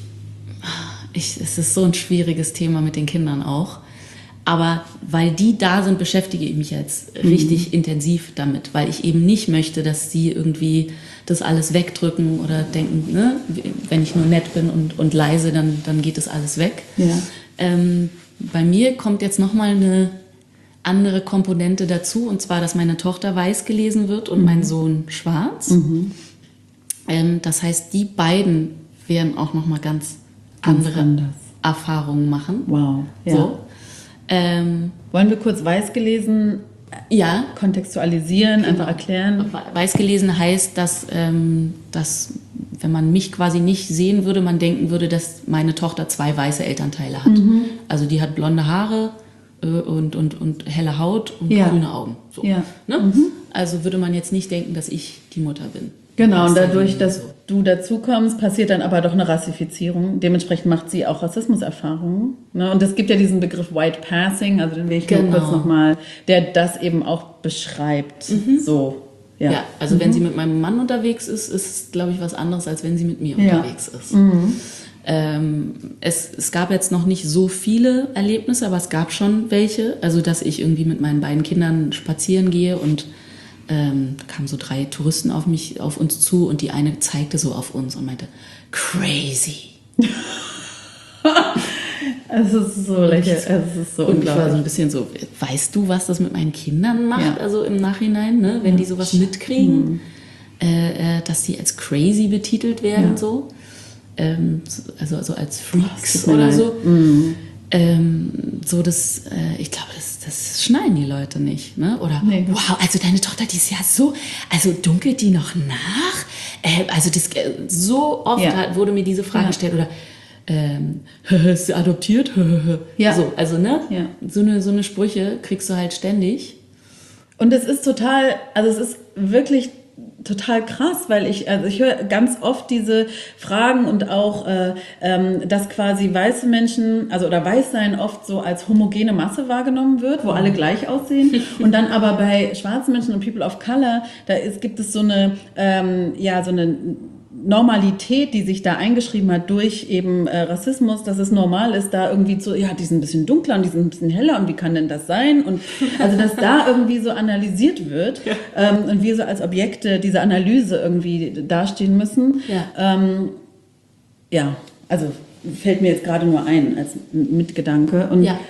ich, es ist so ein schwieriges Thema mit den Kindern auch, aber weil die da sind, beschäftige ich mich jetzt richtig mhm. intensiv damit, weil ich eben nicht möchte, dass sie irgendwie das alles wegdrücken oder denken, ne, wenn ich nur nett bin und, und leise, dann, dann geht das alles weg. Ja. Ähm, bei mir kommt jetzt nochmal eine andere Komponente dazu, und zwar, dass meine Tochter weiß gelesen wird und mhm. mein Sohn schwarz. Mhm. Ähm, das heißt, die beiden werden auch nochmal ganz, ganz andere anders. Erfahrungen machen. Wow. Ja. So. Ähm, Wollen wir kurz weiß gelesen ja. kontextualisieren, genau. einfach erklären? Weiß gelesen heißt, dass, ähm, dass, wenn man mich quasi nicht sehen würde, man denken würde, dass meine Tochter zwei weiße Elternteile hat. Mhm. Also die hat blonde Haare äh, und, und, und helle Haut und ja. grüne Augen. So. Ja. Ne? Mhm. Also würde man jetzt nicht denken, dass ich die Mutter bin. Genau, und dadurch, dass du dazukommst, passiert dann aber doch eine Rassifizierung. Dementsprechend macht sie auch Rassismuserfahrungen. Ne? Und es gibt ja diesen Begriff White Passing, also den will ich genau. nur kurz nochmal, der das eben auch beschreibt. Mhm. So, ja. ja, also mhm. wenn sie mit meinem Mann unterwegs ist, ist es, glaube ich, was anderes, als wenn sie mit mir ja. unterwegs ist. Mhm. Ähm, es, es gab jetzt noch nicht so viele Erlebnisse, aber es gab schon welche. Also, dass ich irgendwie mit meinen beiden Kindern spazieren gehe und Ähm, da kamen so drei Touristen auf mich, auf uns zu und die eine zeigte so auf uns und meinte, crazy. Es ist so lächerlich, es ist so und ich war so ein bisschen so, weißt du, was das mit meinen Kindern macht? Ja. Also im Nachhinein, ne, wenn ja. die sowas mitkriegen, mhm. äh, dass die als crazy betitelt werden, ja. so. Ähm, also, also als Freaks oh, oder so. Mhm. Ähm, so das, äh, ich glaube, das, das schneiden die Leute nicht, ne? Oder, nee. wow, also deine Tochter, die ist ja so, also dunkelt die noch nach? Äh, also das, so oft ja. wurde mir diese Frage ja. gestellt, oder, ähm, ist sie adoptiert? ja. So, also, ne? Ja. So eine, so eine Sprüche kriegst du halt ständig. Und es ist total, also es ist wirklich total krass, weil ich, also ich höre ganz oft diese Fragen und auch, äh, ähm, dass quasi weiße Menschen, also oder Weißsein oft so als homogene Masse wahrgenommen wird, wo alle gleich aussehen. Und dann aber bei schwarzen Menschen und People of Color, da ist, gibt es so eine, ähm, ja, so eine Normalität, die sich da eingeschrieben hat durch eben äh, Rassismus, dass es normal ist, da irgendwie so, ja, die sind ein bisschen dunkler und die sind ein bisschen heller und wie kann denn das sein? Und also, dass da irgendwie so analysiert wird ja. ähm, und wir so als Objekte dieser Analyse irgendwie dastehen müssen. Ja, ähm, ja also fällt mir jetzt gerade nur ein als Mitgedanke. Und ja.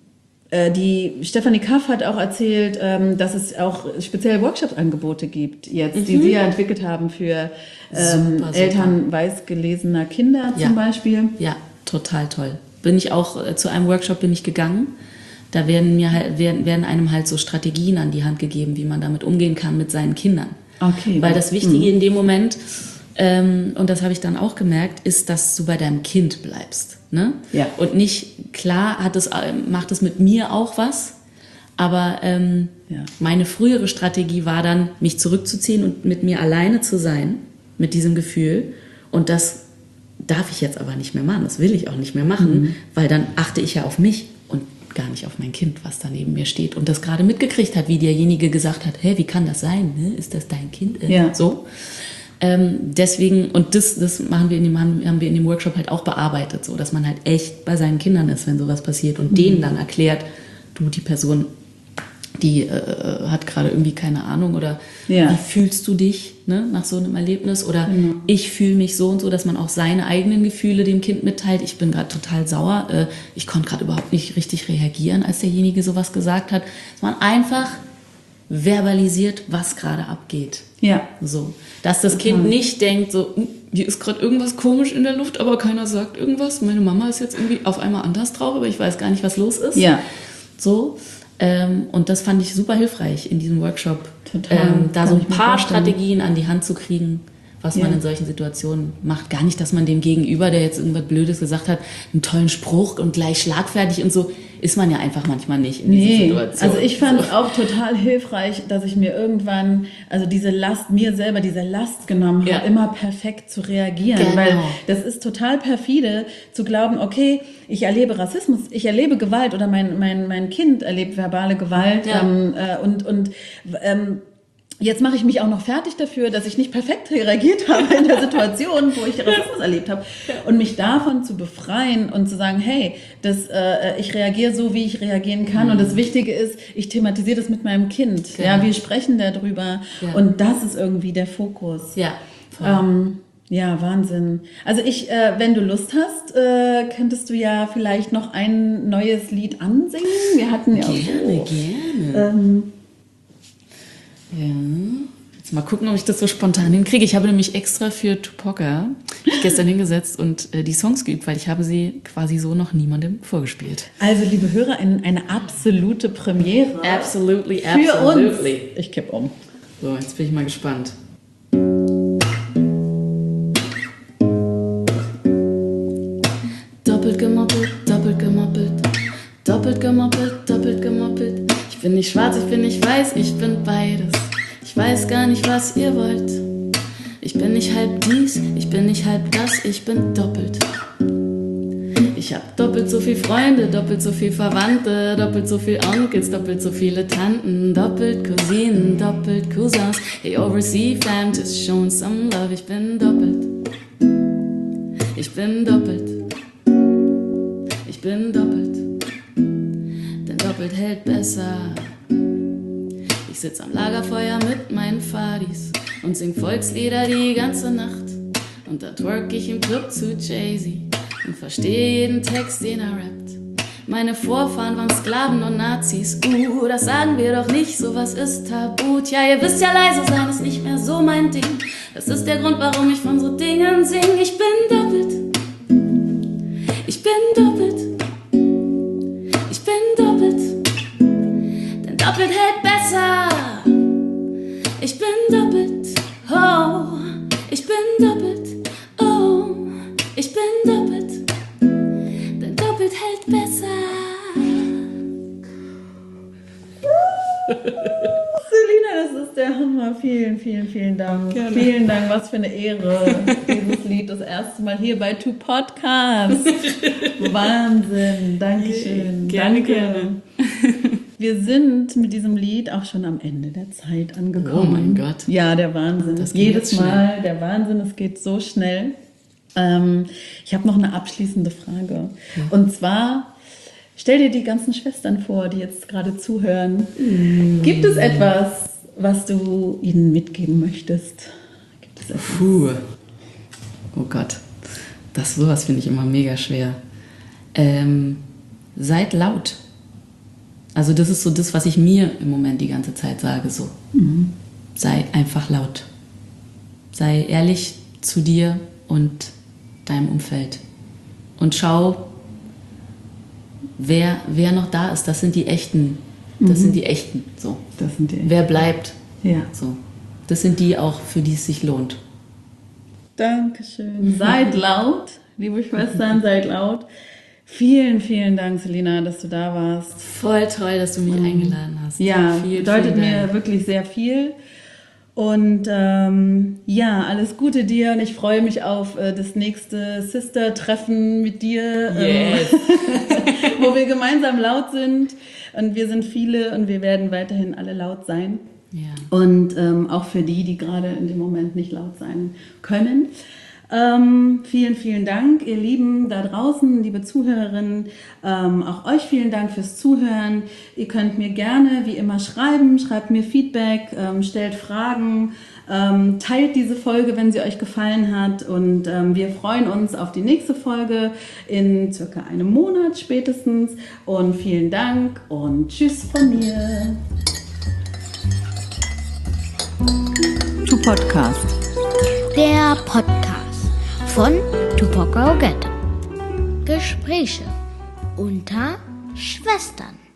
Die Stefanie Kaff hat auch erzählt, dass es auch spezielle Workshop-Angebote gibt jetzt, mhm. die sie ja entwickelt haben für ähm, super, Eltern super. weiß gelesener Kinder zum ja. Beispiel. Ja, total toll. Bin ich auch, zu einem Workshop bin ich gegangen. Da werden mir halt, werden, werden einem halt so Strategien an die Hand gegeben, wie man damit umgehen kann mit seinen Kindern. Okay. Weil das Wichtige mhm. in dem Moment, ähm, und das habe ich dann auch gemerkt, ist, dass du bei deinem Kind bleibst. Ne? Ja. Und nicht, klar hat es, macht es mit mir auch was, aber ähm, ja. meine frühere Strategie war dann, mich zurückzuziehen und mit mir alleine zu sein, mit diesem Gefühl. Und das darf ich jetzt aber nicht mehr machen, das will ich auch nicht mehr machen, mhm. weil dann achte ich ja auf mich und gar nicht auf mein Kind, was da neben mir steht und das gerade mitgekriegt hat, wie derjenige gesagt hat, hey, wie kann das sein? Ne? Ist das dein Kind? Äh, ja. So. Ähm, deswegen, und das, das machen wir in dem, haben wir in dem Workshop halt auch bearbeitet, so, dass man halt echt bei seinen Kindern ist, wenn sowas passiert und mhm. denen dann erklärt, du, die Person, die äh, hat gerade irgendwie keine Ahnung oder ja. wie fühlst du dich, ne, nach so einem Erlebnis oder mhm. ich fühle mich so und so, dass man auch seine eigenen Gefühle dem Kind mitteilt. Ich bin gerade total sauer, äh, ich konnte gerade überhaupt nicht richtig reagieren, als derjenige sowas gesagt hat. Dass man einfach verbalisiert, was gerade abgeht. Ja. So, dass das Kind nicht denkt, so, hier ist gerade irgendwas komisch in der Luft, aber keiner sagt irgendwas. Meine Mama ist jetzt irgendwie auf einmal anders drauf, aber ich weiß gar nicht, was los ist. Ja. So, ähm, und das fand ich super hilfreich in diesem Workshop. Total. Ähm, da so ein paar Strategien an die Hand zu kriegen, was ja. man in solchen Situationen macht. Gar nicht, dass man dem Gegenüber, der jetzt irgendwas Blödes gesagt hat, einen tollen Spruch und gleich schlagfertig und so, ist man ja einfach manchmal nicht in nee. dieser Situation. Also ich fand so. auch total hilfreich, dass ich mir irgendwann, also diese Last, mir selber diese Last genommen ja. habe, immer perfekt zu reagieren. Genau. Weil das ist total perfide, zu glauben, okay, ich erlebe Rassismus, ich erlebe Gewalt oder mein, mein, mein Kind erlebt verbale Gewalt ja. ähm, äh, und, und ähm, jetzt mache ich mich auch noch fertig dafür, dass ich nicht perfekt reagiert habe in der Situation, wo ich Rassismus erlebt habe. Und mich davon zu befreien und zu sagen, hey, das, äh, ich reagiere so, wie ich reagieren kann. Mhm. Und das Wichtige ist, ich thematisiere das mit meinem Kind. Genau. Ja, wir sprechen darüber. Ja. Und das ist irgendwie der Fokus. Ja, voll. Ähm, ja, Wahnsinn. Also ich, äh, wenn du Lust hast, äh, könntest du ja vielleicht noch ein neues Lied ansingen. Wir hatten ja gerne, auch so, gerne. Ähm, Ja, jetzt mal gucken, ob ich das so spontan hinkriege. Ich habe nämlich extra für Tupoka mich gestern hingesetzt und äh, die Songs geübt, weil ich habe sie quasi so noch niemandem vorgespielt. Also, liebe Hörer, eine, eine absolute Premiere. Absolutely, für absolutely. uns. Ich kipp um. So, jetzt bin ich mal gespannt. Doppelt gemoppelt, doppelt gemoppelt, doppelt gemoppelt, doppelt gemoppelt. Ich bin nicht schwarz, ich bin nicht weiß, ich bin beides. Ich weiß gar nicht, was ihr wollt. Ich bin nicht halb dies, ich bin nicht halb das, ich bin doppelt. Ich hab doppelt so viel Freunde, doppelt so viel Verwandte, doppelt so viel Onkels, doppelt so viele Tanten, doppelt Cousinen, doppelt Cousins. Hey, overseas fam, just showing some love. Ich bin doppelt. Ich bin doppelt. Ich bin doppelt. Denn doppelt hält besser. Ich sitz am Lagerfeuer mit meinen Fadis und sing Volkslieder die ganze Nacht. Und da twerk ich im Club zu Jay-Z und verstehe jeden Text, den er rappt. Meine Vorfahren waren Sklaven und Nazis. Uh, das sagen wir doch nicht, sowas ist tabu. Tja, ihr wisst ja, leise sein ist nicht mehr so mein Ding. Das ist der Grund, warum ich von so Dingen sing. Ich bin doppelt. Ich bin doppelt. Ich bin doppelt. Denn doppelt hält besser. Ich bin doppelt. Oh, ich bin doppelt. Oh, ich bin doppelt. Denn doppelt hält besser. Selina, das ist der Hammer. vielen, vielen, vielen Dank. Gerne. Vielen Dank, was für eine Ehre. Dieses Lied das erste Mal hier bei Two Podcasts. Wahnsinn, Dankeschön. Gerne, Danke. gerne. Wir sind mit diesem Lied auch schon am Ende der Zeit angekommen. Oh mein Gott. Ja, der Wahnsinn. Das geht Jedes jetzt Mal der Wahnsinn, es geht so schnell. Ähm, ich habe noch eine abschließende Frage. Ja. Und zwar, stell dir die ganzen Schwestern vor, die jetzt gerade zuhören. Mm. Gibt es etwas, was du ihnen mitgeben möchtest? Gibt es etwas? Puh. Oh Gott. Das sowas finde ich immer mega schwer. Ähm, seid laut. Also das ist so das, was ich mir im Moment die ganze Zeit sage. So. Mhm. Sei einfach laut. Sei ehrlich zu dir und deinem Umfeld. Und schau, wer, wer noch da ist. Das sind die Echten. Das mhm. sind die Echten. So. Das sind die Echten. Wer bleibt. Ja. So. Das sind die auch, für die es sich lohnt. Dankeschön. Seid laut, liebe Schwestern, seid laut. Vielen, vielen Dank, Selina, dass du da warst. Voll toll, dass du mich mhm. eingeladen hast. Ja, viel, bedeutet viel mir wirklich sehr viel. Und ähm, ja, alles Gute dir und ich freue mich auf äh, das nächste Sister-Treffen mit dir, Yes. ähm, wo wir gemeinsam laut sind. Und wir sind viele und wir werden weiterhin alle laut sein. Ja. Und ähm, auch für die, die gerade in dem Moment nicht laut sein können. Ähm, vielen, vielen Dank, ihr Lieben da draußen, liebe Zuhörerinnen. Ähm, auch euch vielen Dank fürs Zuhören. Ihr könnt mir gerne, wie immer, schreiben. Schreibt mir Feedback, ähm, stellt Fragen, ähm, teilt diese Folge, wenn sie euch gefallen hat. Und ähm, wir freuen uns auf die nächste Folge in circa einem Monat spätestens. Und vielen Dank und tschüss von mir. To Podcast. Der Podcast von Tupac Ghetto. Gespräche unter Schwestern.